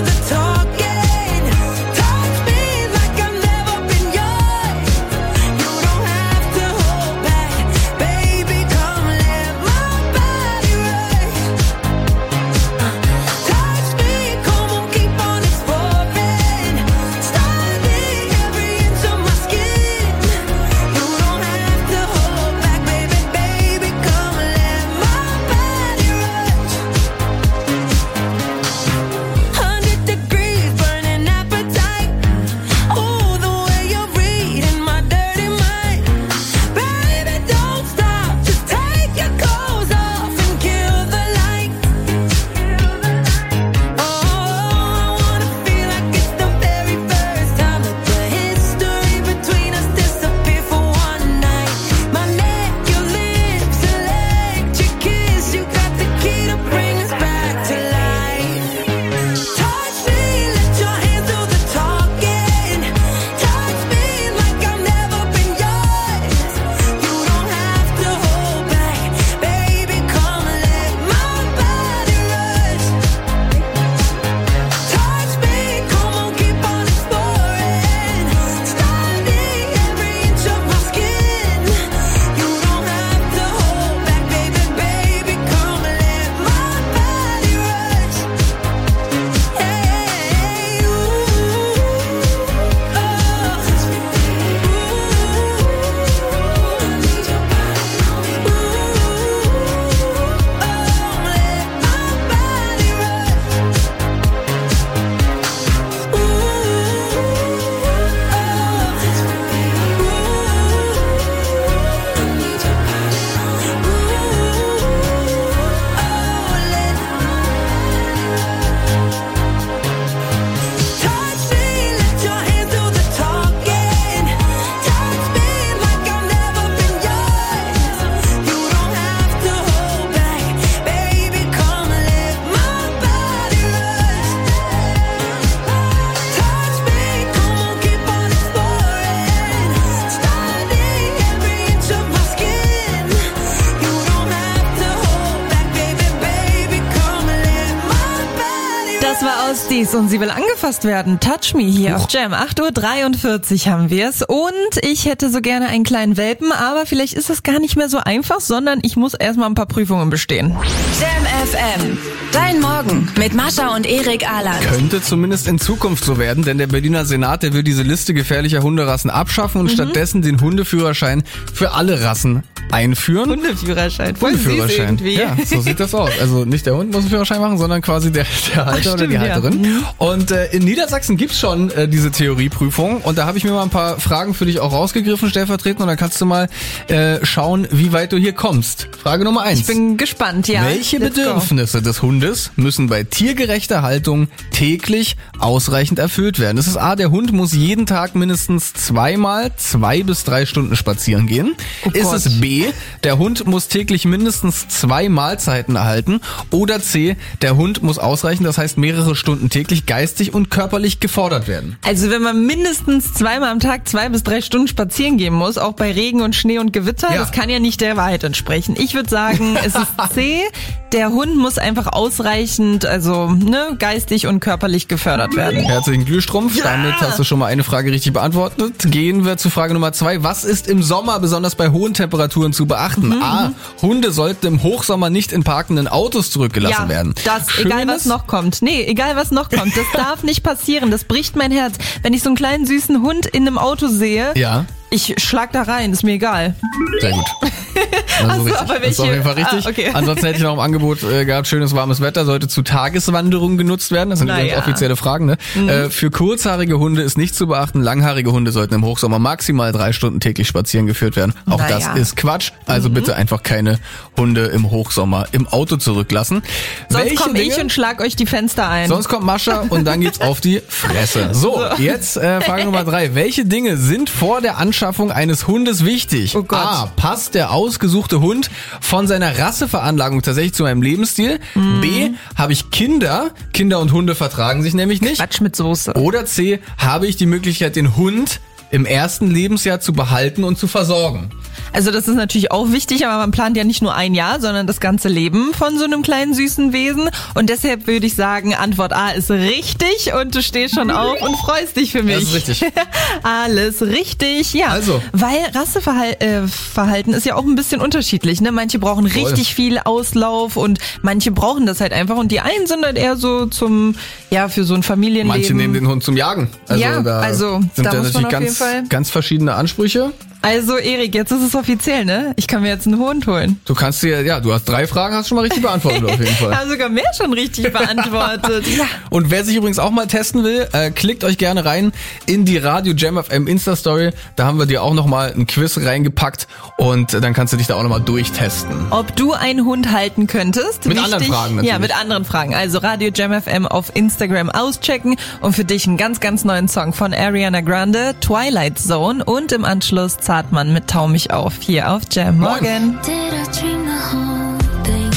Ghosties und sie will angefasst werden. Touch Me hier auf Jam. acht Uhr dreiundvierzig haben wir es. Und ich hätte so gerne einen kleinen Welpen, aber vielleicht ist das gar nicht mehr so einfach, sondern ich muss erstmal ein paar Prüfungen bestehen. Jam F M. Dein Morgen mit Mascha und Erik Aland. Könnte zumindest in Zukunft so werden, denn der Berliner Senat, der will diese Liste gefährlicher Hunderassen abschaffen und mhm. stattdessen den Hundeführerschein für alle Rassen einführen. Hundeführerschein, voll Hundeführerschein. Süß irgendwie. Ja, so sieht das aus. Also nicht der Hund muss einen Führerschein machen, sondern quasi der, der Halter Ach, stimmt, oder die Halterin. Ja. Und äh, in Niedersachsen gibt's schon äh, diese Theorieprüfung und da habe ich mir mal ein paar Fragen für dich auch rausgegriffen, stellvertretend, und dann kannst du mal äh, schauen, wie weit du hier kommst. Frage Nummer eins. Ich bin gespannt, ja. Welche Let's Bedürfnisse go. des Hundes müssen bei tiergerechter Haltung täglich ausreichend erfüllt werden? Das ist A, der Hund muss jeden Tag mindestens zweimal zwei bis drei Stunden spazieren gehen. Oh ist Gott. es B, der Hund muss täglich mindestens zwei Mahlzeiten erhalten. Oder C, der Hund muss ausreichend, das heißt mehrere Stunden täglich geistig und körperlich gefordert werden. Also wenn man mindestens zweimal am Tag zwei bis drei Stunden spazieren gehen muss, auch bei Regen und Schnee und Gewitter, ja. das kann ja nicht der Wahrheit entsprechen. Ich würde sagen, es ist C, der Hund muss einfach ausreichend, also ne, geistig und körperlich gefördert werden. Herzlichen Glühstrumpf, ja. damit hast du schon mal eine Frage richtig beantwortet. Gehen wir zu Frage Nummer zwei. Was ist im Sommer besonders bei hohen Temperaturen zu beachten? Mhm. A, Hunde sollten im Hochsommer nicht in parkenden Autos zurückgelassen ja, werden. Das, Schönes? egal was noch kommt. Nee, egal was noch kommt. Das darf nicht passieren. Das bricht mein Herz. Wenn ich so einen kleinen süßen Hund in einem Auto sehe, ja. ich schlag da rein, ist mir egal. Sehr gut. Also so, aber welche? Das ist auf jeden Fall richtig. Ah, okay. Ansonsten hätte ich noch im Angebot äh, gehabt, schönes warmes Wetter sollte zu Tageswanderungen genutzt werden. Das sind Na übrigens ja. offizielle Fragen. Ne? Mhm. Äh, für kurzhaarige Hunde ist nicht zu beachten. Langhaarige Hunde sollten im Hochsommer maximal drei Stunden täglich spazieren geführt werden. Auch Na das ja. ist Quatsch. Also mhm. bitte einfach keine Hunde im Hochsommer im Auto zurücklassen. Sonst komme ich und schlag euch die Fenster ein. Sonst kommt Mascha und dann geht's auf die Fresse. So, so. jetzt äh, Frage Nummer drei. Welche Dinge sind vor der Anschaffung eines Hundes wichtig? Oh Gott. A, passt der ausgesuchte Hund von seiner Rasseveranlagung tatsächlich zu meinem Lebensstil? Mm. B, habe ich Kinder? Kinder und Hunde vertragen sich nämlich nicht. Quatsch mit Soße. Oder C, habe ich die Möglichkeit, den Hund im ersten Lebensjahr zu behalten und zu versorgen? Also das ist natürlich auch wichtig, aber man plant ja nicht nur ein Jahr, sondern das ganze Leben von so einem kleinen süßen Wesen. Und deshalb würde ich sagen, Antwort A ist richtig und du stehst schon auf und freust dich für mich. Das ist richtig. Alles richtig, ja. Also. Weil Rasseverhalten ist ja auch ein bisschen unterschiedlich. Ne? Manche brauchen Voll. richtig viel Auslauf und manche brauchen das halt einfach. Und die einen sind halt eher so zum, ja, für so ein Familienleben. Manche nehmen den Hund zum Jagen. Also ja, da also sind da ja muss man natürlich auf ganz, jeden Fall ganz verschiedene Ansprüche. Also Erik, jetzt ist es offiziell, ne? Ich kann mir jetzt einen Hund holen. Du kannst dir, ja, du hast drei Fragen, hast schon mal richtig beantwortet auf jeden Fall. Ich habe sogar mehr schon richtig beantwortet. Ja. Und wer sich übrigens auch mal testen will, äh, klickt euch gerne rein in die Radio Jam F M Insta-Story. Da haben wir dir auch nochmal ein Quiz reingepackt und äh, dann kannst du dich da auch nochmal durchtesten. Ob du einen Hund halten könntest? Mit Wichtig, anderen Fragen natürlich. Ja, mit anderen Fragen. Also Radio Jam F M auf Instagram auschecken und für dich einen ganz, ganz neuen Song von Ariana Grande, Twilight Zone, und im Anschluss Zartmann mit Tau mich auf, hier auf Jam. Morgen. Did I dream the whole thing?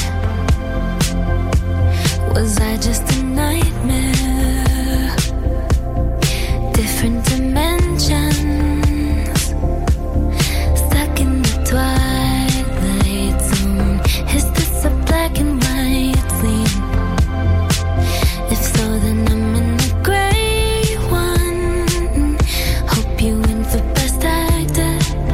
Was I just a nightmare? Different dimensions, stuck in the twilight zone. Is this a black and white scene? If so, then I'm in the gray one. Hope you win for best actor.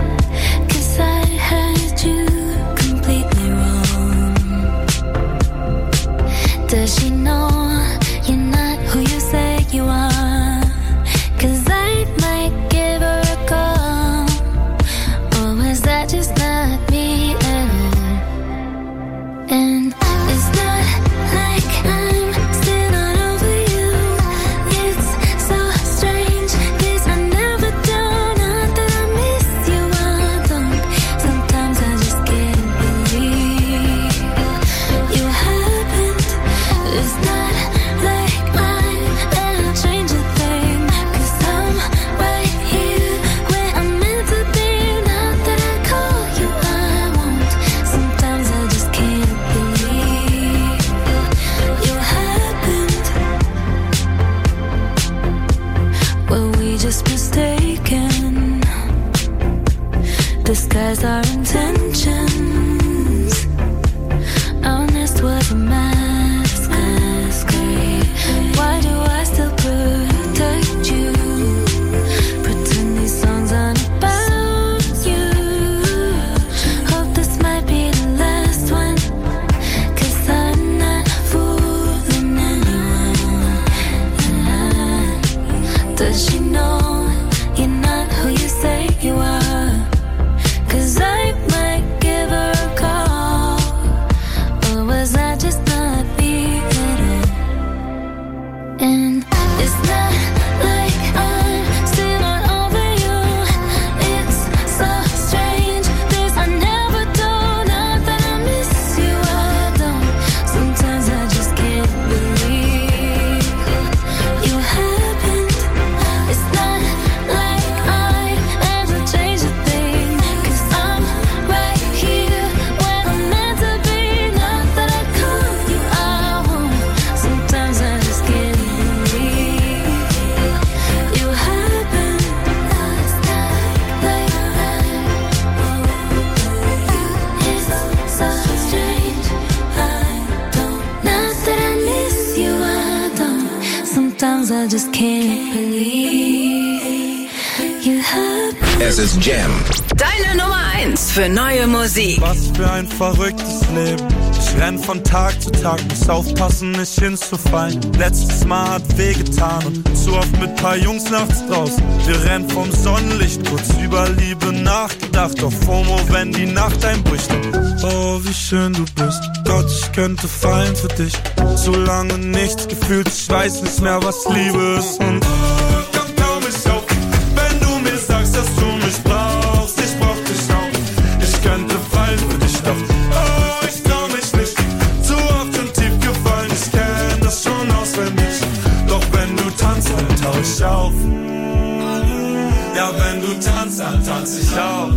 Does she know you're not who you say you are? 'Cause I might give her a call. Or was that just not me at all? And it's not like I'm still not over you. It's so strange, 'cause I never do. Not that I miss you, I don't. Sometimes I just can't believe you happened. It's not like I'm gonna change a thing, 'cause I'm right here where I'm meant to be. Not that I call you, I won't. Sometimes I just can't believe you happened. Were we just mistaken? Disguise our intentions. Our nest was a mask. Why do Sometimes I just can't believe you have me. Es ist Jam. Deine Nummer eins für neue Musik. Was für ein verrücktes Leben. Ich renn von Tag zu Tag, muss aufpassen, nicht hinzufallen. Letztes Mal hat wehgetan und zu oft mit paar Jungs nachts draußen. Wir rennen vom Sonnenlicht, kurz über Liebe nachgedacht. Auf FOMO, wenn die Nacht einbricht. Oh, wie schön du bist. Gott, ich könnte fallen für dich. So lange nichts gefühlt, ich weiß nicht mehr, was Liebe ist. Und oh, komm, komm mich auf, wenn du mir sagst, dass du mich brauchst. Ich brauch dich auch, ich könnte fallen für dich, doch oh, ich trau mich nicht. Zu oft und tief gefallen, ich kenn das schon auswendig. Doch wenn du tanzt, dann tau ich auf. Ja, wenn du tanzt, dann tanz ich auch.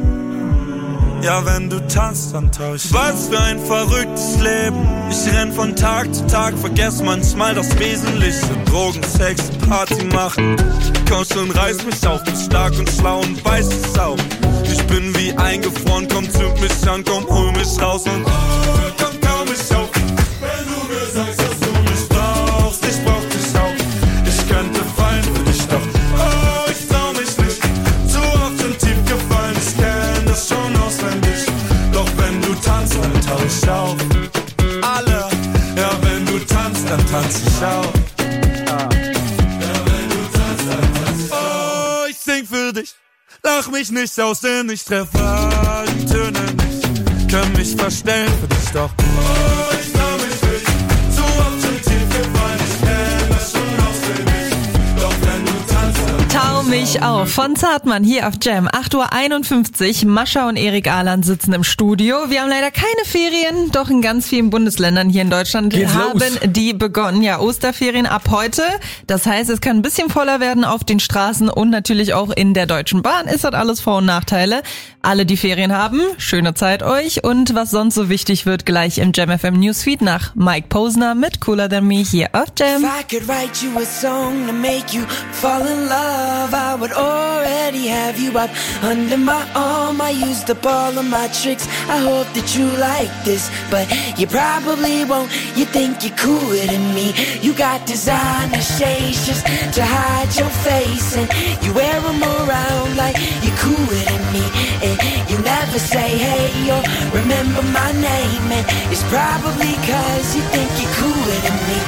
Ja, wenn du tanzt, dann tausch ich. Was für ein verrücktes Leben. Ich renn von Tag zu Tag, vergess manchmal das Wesentliche. Drogen, Sex, Party machen. Komm schon, reiß mich auf, bin stark und schlau und weiß es auch. Ich bin wie eingefroren, komm, zünd mich an, komm, hol mich raus und oh, komm, komm mich auf. Wenn du mir sagst, dass du mich brauchst, ich brauch dich auch. Ich könnte fallen für dich, doch oh, ich trau mich nicht. Zu oft und tief gefallen, ich kenn das schon auswendig. Doch wenn du tanzt, dann tau ich auf. Alle, ja, wenn du tanzt, dann tanz ich auch. Ja, wenn du tanzt, dann tanz ich auch. Oh, ich sing für dich, lach mich nicht aus, denn ich treffe die Töne nicht. Kann mich verstellen für dich, doch oh, ich trau mich nicht. Zu oft schon tief gefallen, ich kenn das schon auswendig. Doch wenn du tanzt, dann Tau mich auf von Zartmann hier auf Jam. acht Uhr einundfünfzig. Mascha und Erik Ahland sitzen im Studio. Wir haben leider keine Ferien, doch in ganz vielen Bundesländern hier in Deutschland Geht's haben los. die begonnen. Ja, Osterferien ab heute. Das heißt, es kann ein bisschen voller werden auf den Straßen und natürlich auch in der Deutschen Bahn. Ist das alles Vor- und Nachteile. Alle, die Ferien haben, schöne Zeit euch. Und was sonst so wichtig wird, gleich im Jam F M Newsfeed nach Mike Posner mit Cooler Than Me hier auf Jam. If I could write you a song to make you fall in love, I would already have you up under my arm. I used up all of my tricks, I hope that you like this, but you probably won't. You think you're cooler than me. You got designer shades just to hide your face, and you wear them around like you're cooler than me. And you never say hey or remember my name, and it's probably cause you think you're cooler than me.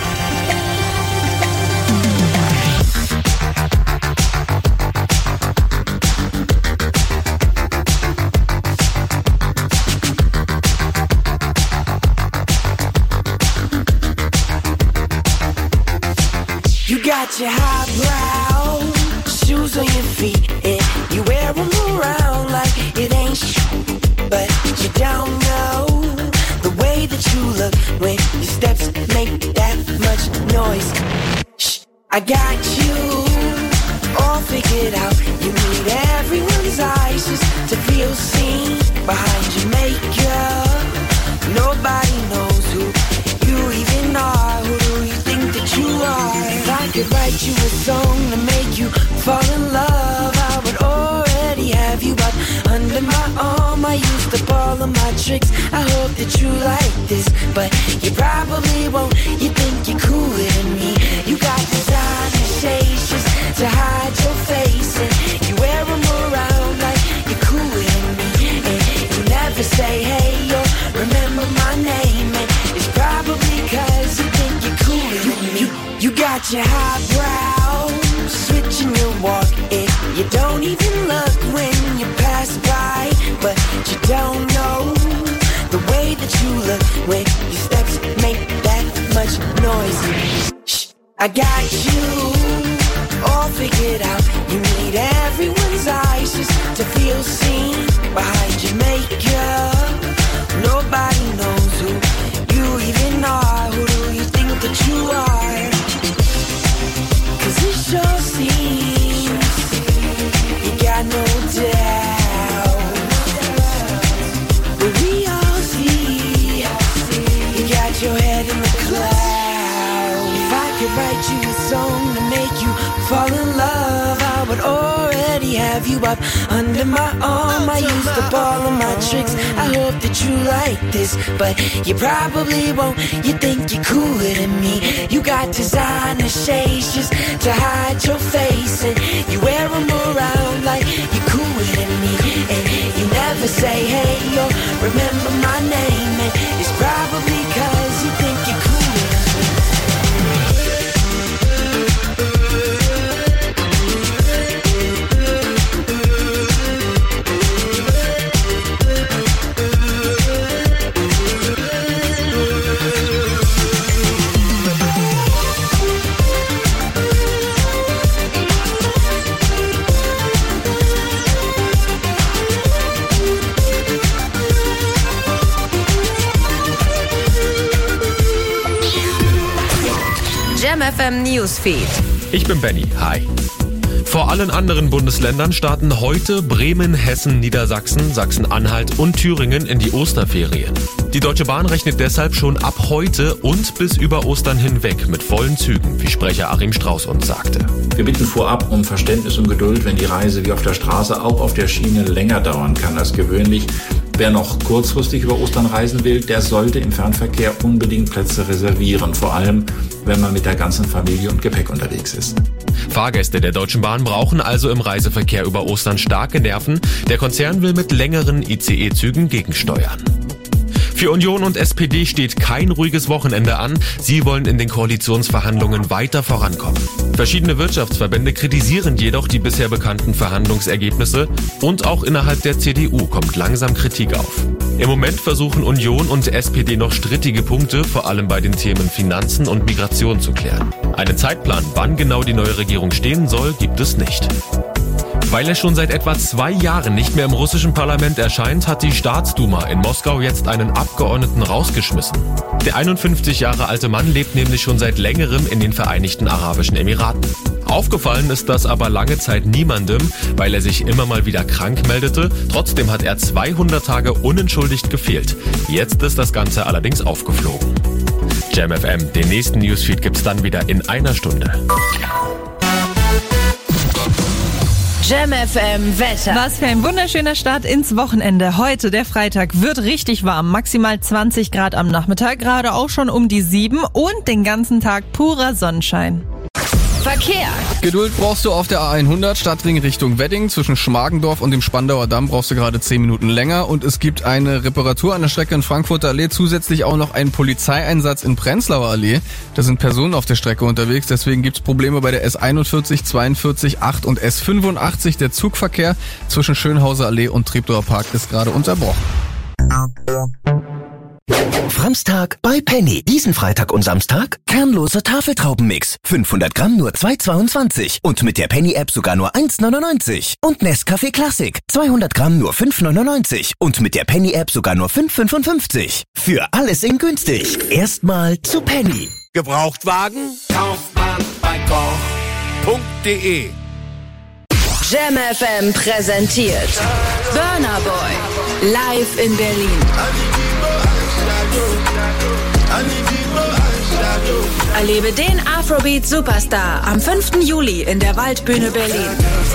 You got your highbrow shoes on your feet, and you wear them around like it ain't sh- but you don't know the way that you look when your steps make that much noise. Shh, I got you all figured out. You need everyone's eyes just to feel seen behind your makeup. Nobody knows who you even are. Who do you think that you are? If I could write you a song to make you fall in love, I would already have you up under my arm. I used up all of my tricks, I hope that you like this, but you probably won't. You think you're cooler than me. You got designer shades just to hide your face, and you wear them around like you're cooler than me. And you never say hey or remember my name, and it's probably cause you think you're cooler than me. You, you got your highbrow switching your walk, and you don't even look when you pass by, but you don't know the way that you look when your steps make that much noise. Shh, I got you all figured out. You need everyone's eyes just to feel seen behind your makeup. Nobody knows who you even are. Who do you think that you are? Cause it sure seems you got no doubt, but we all see you got your head in the clouds. If I could write you a song to make you fall in love, I would already have you up under my arm. I used up all of my tricks, I hope that you like this, but you probably won't. You think you're cooler than me. You got designer shades to hide your face, and you wear them around like you're cooler than me. And you never say hey or remember my name, and it's probably cause you think you're cooler. Jam F M Newsfeed. Ich bin Benny. Hi. Vor allen anderen Bundesländern starten heute Bremen, Hessen, Niedersachsen, Sachsen-Anhalt und Thüringen in die Osterferien. Die Deutsche Bahn rechnet deshalb schon ab heute und bis über Ostern hinweg mit vollen Zügen, wie Sprecher Achim Strauß uns sagte. Wir bitten vorab um Verständnis und Geduld, wenn die Reise wie auf der Straße auch auf der Schiene länger dauern kann als gewöhnlich. Wer noch kurzfristig über Ostern reisen will, der sollte im Fernverkehr unbedingt Plätze reservieren, vor allem wenn man mit der ganzen Familie und Gepäck unterwegs ist. Fahrgäste der Deutschen Bahn brauchen also im Reiseverkehr über Ostern starke Nerven. Der Konzern will mit längeren I C E-Zügen gegensteuern. Für Union und S P D steht kein ruhiges Wochenende an. Sie wollen in den Koalitionsverhandlungen weiter vorankommen. Verschiedene Wirtschaftsverbände kritisieren jedoch die bisher bekannten Verhandlungsergebnisse und auch innerhalb der C D U kommt langsam Kritik auf. Im Moment versuchen Union und S P D noch strittige Punkte, vor allem bei den Themen Finanzen und Migration zu klären. Einen Zeitplan, wann genau die neue Regierung stehen soll, gibt es nicht. Weil er schon seit etwa zwei Jahren nicht mehr im russischen Parlament erscheint, hat die Staatsduma in Moskau jetzt einen Abgeordneten rausgeschmissen. Der einundfünfzig Jahre alte Mann lebt nämlich schon seit längerem in den Vereinigten Arabischen Emiraten. Aufgefallen ist das aber lange Zeit niemandem, weil er sich immer mal wieder krank meldete. Trotzdem hat er zweihundert Tage unentschuldigt gefehlt. Jetzt ist das Ganze allerdings aufgeflogen. Jam F M, den nächsten Newsfeed gibt's dann wieder in einer Stunde. Jam F M Wetter. Was für ein wunderschöner Start ins Wochenende. Heute, der Freitag, wird richtig warm. Maximal zwanzig Grad am Nachmittag, gerade auch schon um die sieben und den ganzen Tag purer Sonnenschein. Verkehr. Geduld brauchst du auf der A hundert, Stadtring Richtung Wedding. Zwischen Schmargendorf und dem Spandauer Damm brauchst du gerade zehn Minuten länger. Und es gibt eine Reparatur an der Strecke in Frankfurter Allee. Zusätzlich auch noch einen Polizeieinsatz in Prenzlauer Allee. Da sind Personen auf der Strecke unterwegs. Deswegen gibt's Probleme bei der S einundvierzig, zweiundvierzig, acht und S fünfundachtzig. Der Zugverkehr zwischen Schönhauser Allee und Treptower Park ist gerade unterbrochen. Framstag bei Penny. Diesen Freitag und Samstag kernloser Tafeltraubenmix. fünfhundert Gramm nur zwei Euro zweiundzwanzig. Und mit der Penny-App sogar nur eins Euro neunundneunzig. Und Nescafé Classic. zweihundert Gramm nur fünf Euro neunundneunzig. Und mit der Penny-App sogar nur fünf Euro fünfundfünfzig. Für alles in günstig. Erstmal zu Penny. Gebrauchtwagen? Kauft man bei koch punkt de. Jam F M präsentiert Burna Boy live in Berlin. Erlebe den Afrobeat-Superstar am fünften Juli in der Waldbühne Berlin.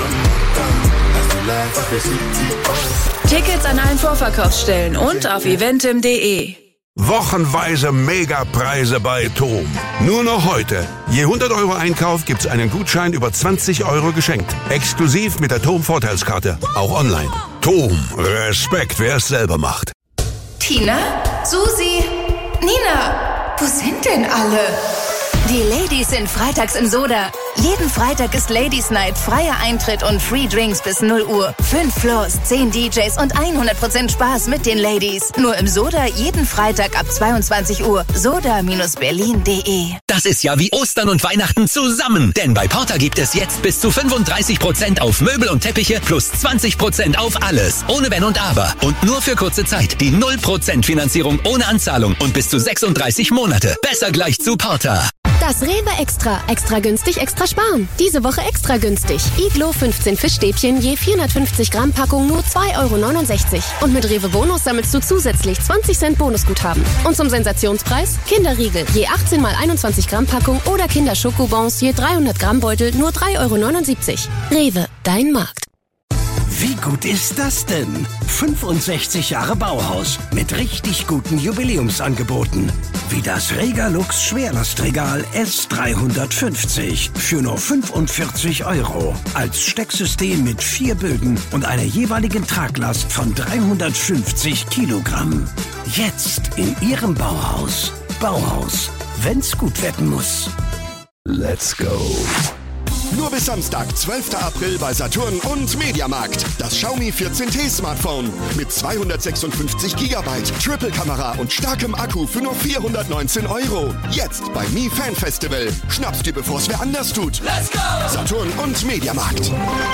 Tickets an allen Vorverkaufsstellen und auf eventim punkt de. Wochenweise Megapreise bei Tom. Nur noch heute. Je hundert Euro Einkauf gibt's einen Gutschein über zwanzig Euro geschenkt. Exklusiv mit der Tom Vorteilskarte. Auch online. Tom, Respekt, wer es selber macht. Tina? Susi? Nina? Wo sind denn alle? Die Ladies sind freitags im Soda. Jeden Freitag ist Ladies Night, freier Eintritt und Free Drinks bis null Uhr. Fünf Floors, zehn D Js und hundert Prozent Spaß mit den Ladies. Nur im Soda jeden Freitag ab zweiundzwanzig Uhr. soda Berlin punkt de. Das ist ja wie Ostern und Weihnachten zusammen. Denn bei Porter gibt es jetzt bis zu fünfunddreißig Prozent auf Möbel und Teppiche plus zwanzig Prozent auf alles. Ohne Wenn und Aber. Und nur für kurze Zeit. Die null Prozent Finanzierung ohne Anzahlung und bis zu sechsunddreißig Monate. Besser gleich zu Porter. Das Rewe Extra. Extra günstig, extra sparen. Diese Woche extra günstig. Iglo fünfzehn Fischstäbchen je vierhundertfünfzig Gramm Packung nur zwei Euro neunundsechzig. Und mit Rewe Bonus sammelst du zusätzlich zwanzig Cent Bonusguthaben. Und zum Sensationspreis Kinderriegel je achtzehn mal einundzwanzig Gramm Packung oder Kinderschokobons je dreihundert Gramm Beutel nur drei Euro neunundsiebzig. Rewe, dein Markt. Wie gut ist das denn? fünfundsechzig Jahre Bauhaus mit richtig guten Jubiläumsangeboten. Wie das Regalux Schwerlastregal S dreihundertfünfzig für nur fünfundvierzig Euro. Als Stecksystem mit vier Bögen und einer jeweiligen Traglast von dreihundertfünfzig Kilogramm. Jetzt in Ihrem Bauhaus. Bauhaus, wenn's gut werden muss. Let's go. Nur bis Samstag, zwölfter April bei Saturn und Mediamarkt. Das Xiaomi vierzehn T Smartphone mit zweihundertsechsundfünfzig Gigabyte, Triple-Kamera und starkem Akku für nur vierhundertneunzehn Euro. Jetzt bei Mi Fan Festival. Schnapp's dir, bevor es wer anders tut. Let's go! Saturn und Mediamarkt.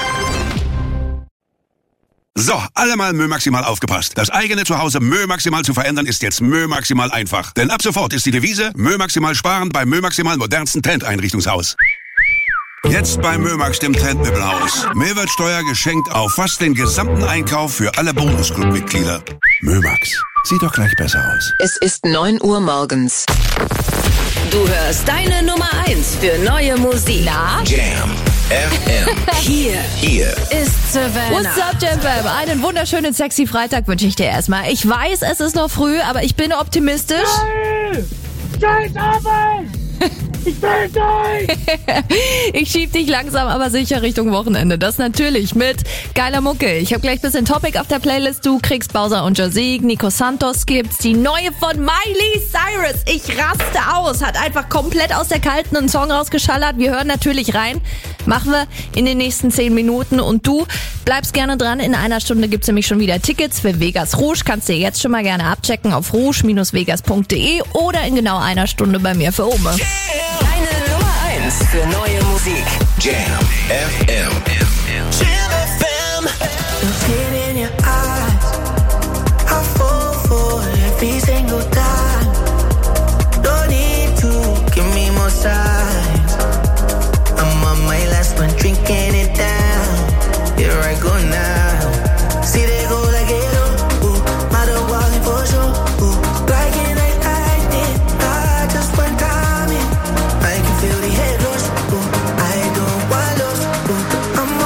So, alle mal Mö Maximal aufgepasst. Das eigene Zuhause Mö Maximal zu verändern ist jetzt Mö Maximal einfach. Denn ab sofort ist die Devise Mö Maximal sparen beim Mö Maximal modernsten Trendeinrichtungshaus. Jetzt bei Mömax, dem Trendmöbelhaus. Mehrwertsteuer geschenkt auf fast den gesamten Einkauf für alle Bonusclub-Mitglieder. Mömax, sieht doch gleich besser aus. Es ist neun Uhr morgens. Du hörst deine Nummer eins für neue Musik. Na? Jam F M. Hier. Hier ist Savannah. What's up, Jam Fam? Einen wunderschönen, sexy Freitag wünsche ich dir erstmal. Ich weiß, es ist noch früh, aber ich bin optimistisch. Geil! Scheiß Arbeit! Ich bin durch! Ich schieb dich langsam, aber sicher Richtung Wochenende. Das natürlich mit geiler Mucke. Ich habe gleich ein bisschen Topic auf der Playlist. Du kriegst Bowser und Jazig. Nico Santos gibt's. Die neue von Miley Cyrus. Ich raste aus. Hat einfach komplett aus der Kalten einen Song rausgeschallert. Wir hören natürlich rein. Machen wir in den nächsten zehn Minuten. Und du bleibst gerne dran. In einer Stunde gibt's nämlich schon wieder Tickets für Vegas Rouge. Kannst du jetzt schon mal gerne abchecken auf rouge Bindestrich vegas Punkt de oder in genau einer Stunde bei mir für Ome. Deine Nummer eins für neue Musik. Jam F M. Jam F M. Look in your eyes. I fall for every single time. Don't need to give me more signs. I'm on my last one, drinking it down. Here I go now. See they go like it up. Ooh, matter walking for sure. Ooh, like it like I did. I just one time in. I can feel the head rush. Ooh, I don't want lost. Ooh, I'm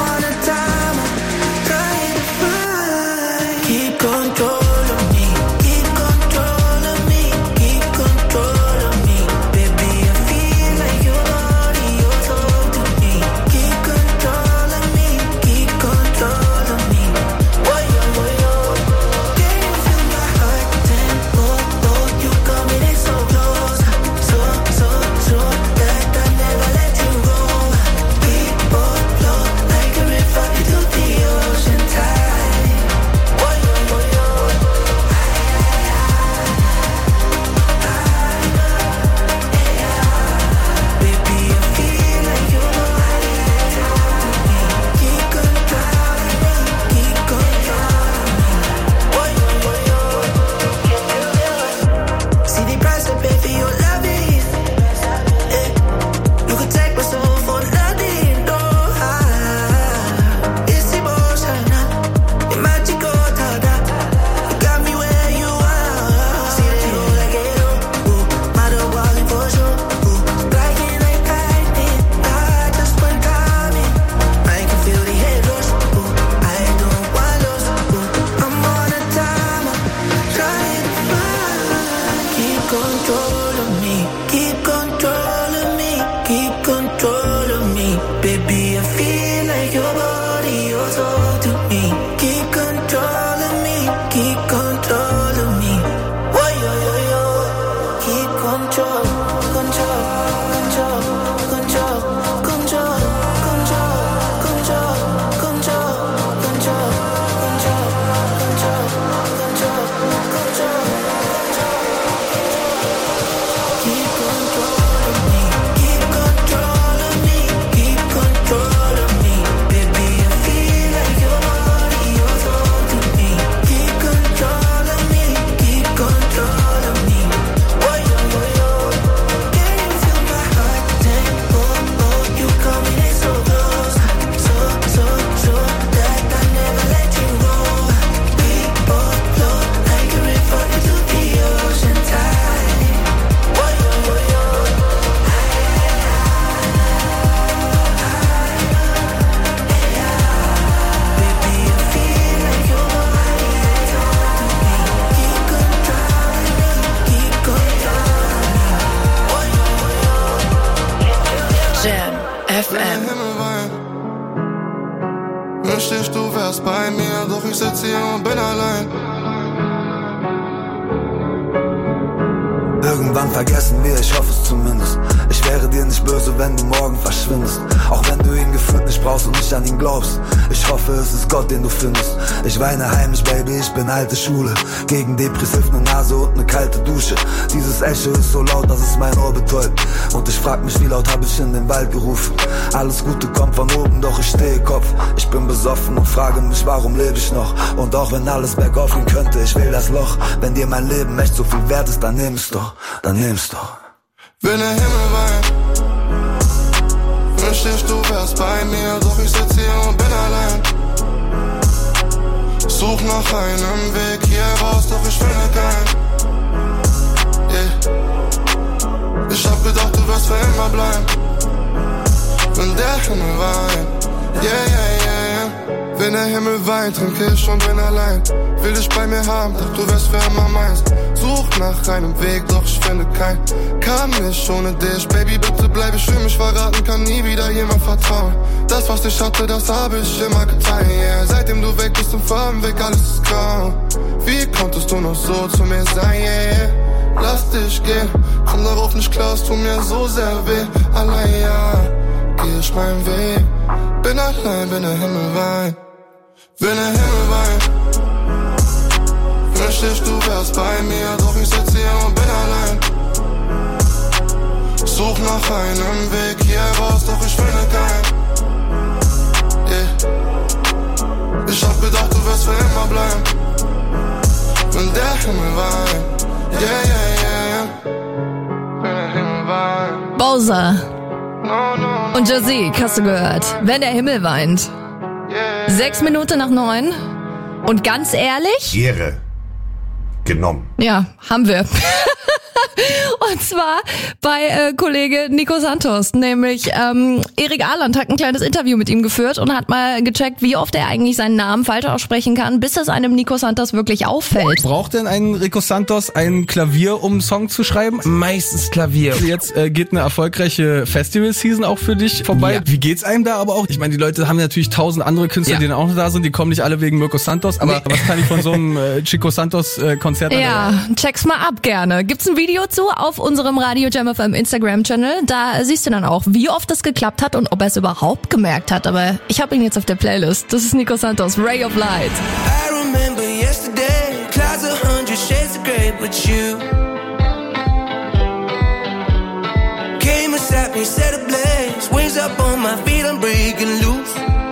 F M. Wünschte ich, du wärst bei mir, doch ich sitz hier und bin allein. Irgendwann vergessen wir, ich hoffe es zumindest. Ich wäre dir nicht böse, wenn du morgen verschwindest. Auch wenn du ihn gefühlt nicht brauchst und nicht an ihn glaubst. Ich hoffe, es ist Gott, den du findest. Ich weine heimisch, Baby, ich bin alte Schule. Gegen Depressiv, ne Nase und ne kalte Dusche. Dieses Echo ist so laut, dass es mein Ohr betäubt. Und ich frag mich, wie laut hab ich in den Wald gerufen. Alles Gute kommt von oben, doch ich stehe Kopf. Ich bin besoffen und frage mich, warum lebe ich noch? Und auch wenn alles bergauf gehen könnte, ich will das Loch. Wenn dir mein Leben echt so viel wert ist, dann nimm es doch. Dann nimm's doch. Wenn der Himmel weint, wünschte ich, du wärst bei mir, doch ich sitz hier und bin allein. Such nach einem Weg hier raus, doch ich finde keinen. Yeah. Ich hab gedacht, du wirst für immer bleiben. Wenn der Himmel weint, yeah, yeah, yeah, yeah. Wenn der Himmel weint, trinke ich und bin allein. Will dich bei mir haben, doch du wärst für immer meins. Such nach einem Weg, doch ich finde keinen. Kann nicht ohne dich, Baby, bitte bleib ich für mich verraten, kann nie wieder jemand vertrauen. Das, was ich hatte, das habe ich immer getan, yeah. Seitdem du weg bist im Farbenweg, alles ist grau. Wie konntest du noch so zu mir sein, yeah. Lass dich gehen, komm darauf nicht klar, es tut mir so sehr weh. Allein, ja, geh ich meinen Weg. Bin allein, wenn der Himmel weint. Wenn der Himmel weint, wünschte ich, du wärst bei mir, doch ich sitz hier und bin allein. Such nach einem Weg hier raus, doch ich finde keinen. Yeah. Ich hab gedacht, du wirst für immer bleiben. Wenn der Himmel weint, yeah, yeah, yeah, yeah. Wenn der Himmel weint. Bowser und Jazzy, hast du gehört? Wenn der Himmel weint. Sechs Minuten nach neun. Und ganz ehrlich? Ehre genommen. Ja, haben wir. Und zwar bei äh, Kollege Nico Santos, nämlich ähm, Erik Ahland hat ein kleines Interview mit ihm geführt und hat mal gecheckt, wie oft er eigentlich seinen Namen falsch aussprechen kann, bis es einem Nico Santos wirklich auffällt. Braucht denn ein Rico Santos ein Klavier, um einen Song zu schreiben? Meistens Klavier. Jetzt äh, geht eine erfolgreiche Festival-Season auch für dich vorbei. Ja. Wie geht's einem da aber auch? Ich meine, die Leute haben natürlich tausend andere Künstler, ja. die dann auch noch da sind, die kommen nicht alle wegen Mirko Santos, aber nee. was kann ich von so einem äh, Chico Santos äh, Konzert Ja, an? check's mal ab gerne. Gibt's ein Video zu auf unserem Radio Jam F M Instagram-Channel. Da siehst du dann auch, wie oft es geklappt hat und ob er es überhaupt gemerkt hat. Aber ich habe ihn jetzt auf der Playlist. Das ist Nico Santos, Ray of Light. I remember yesterday, clouds a hundred shades of grey, but you came and sat me, set ablaze, wings up on my feet, I'm breaking loose.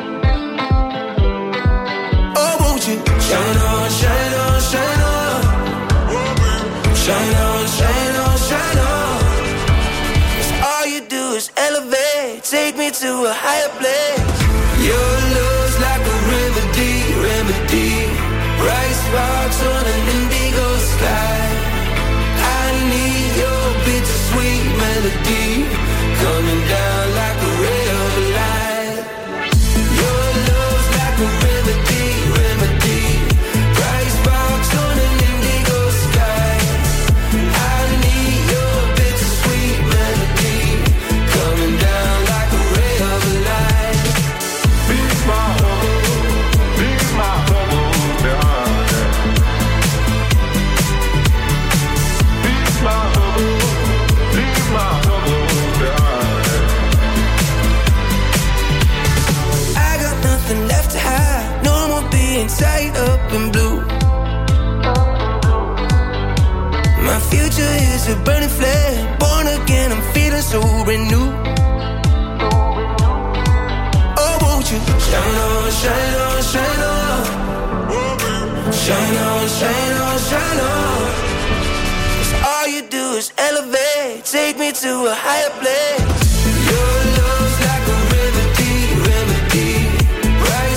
Oh, won't you shine on, shine on, shine on, shine on, shine on, shine on. 'Cause all you do is elevate, take me to a higher place. Your love's like a remedy, remedy. Bright sparks on an indigo sky. I need your bittersweet melody coming down like a ray of light. Your love's like a remedy, remedy. Bright sparks on an indigo sky. I need your bittersweet melody coming down like a ray of light. Be my home, be my home, darling. Be my home, be my home, darling. I got nothing left to hide, no more being tied up in blue. My future is a burning flame, born again, I'm feeling so renewed. Oh, won't you shine on, shine on, shine on. Shine on, shine on, shine on. 'Cause all you do is elevate, take me to a higher place.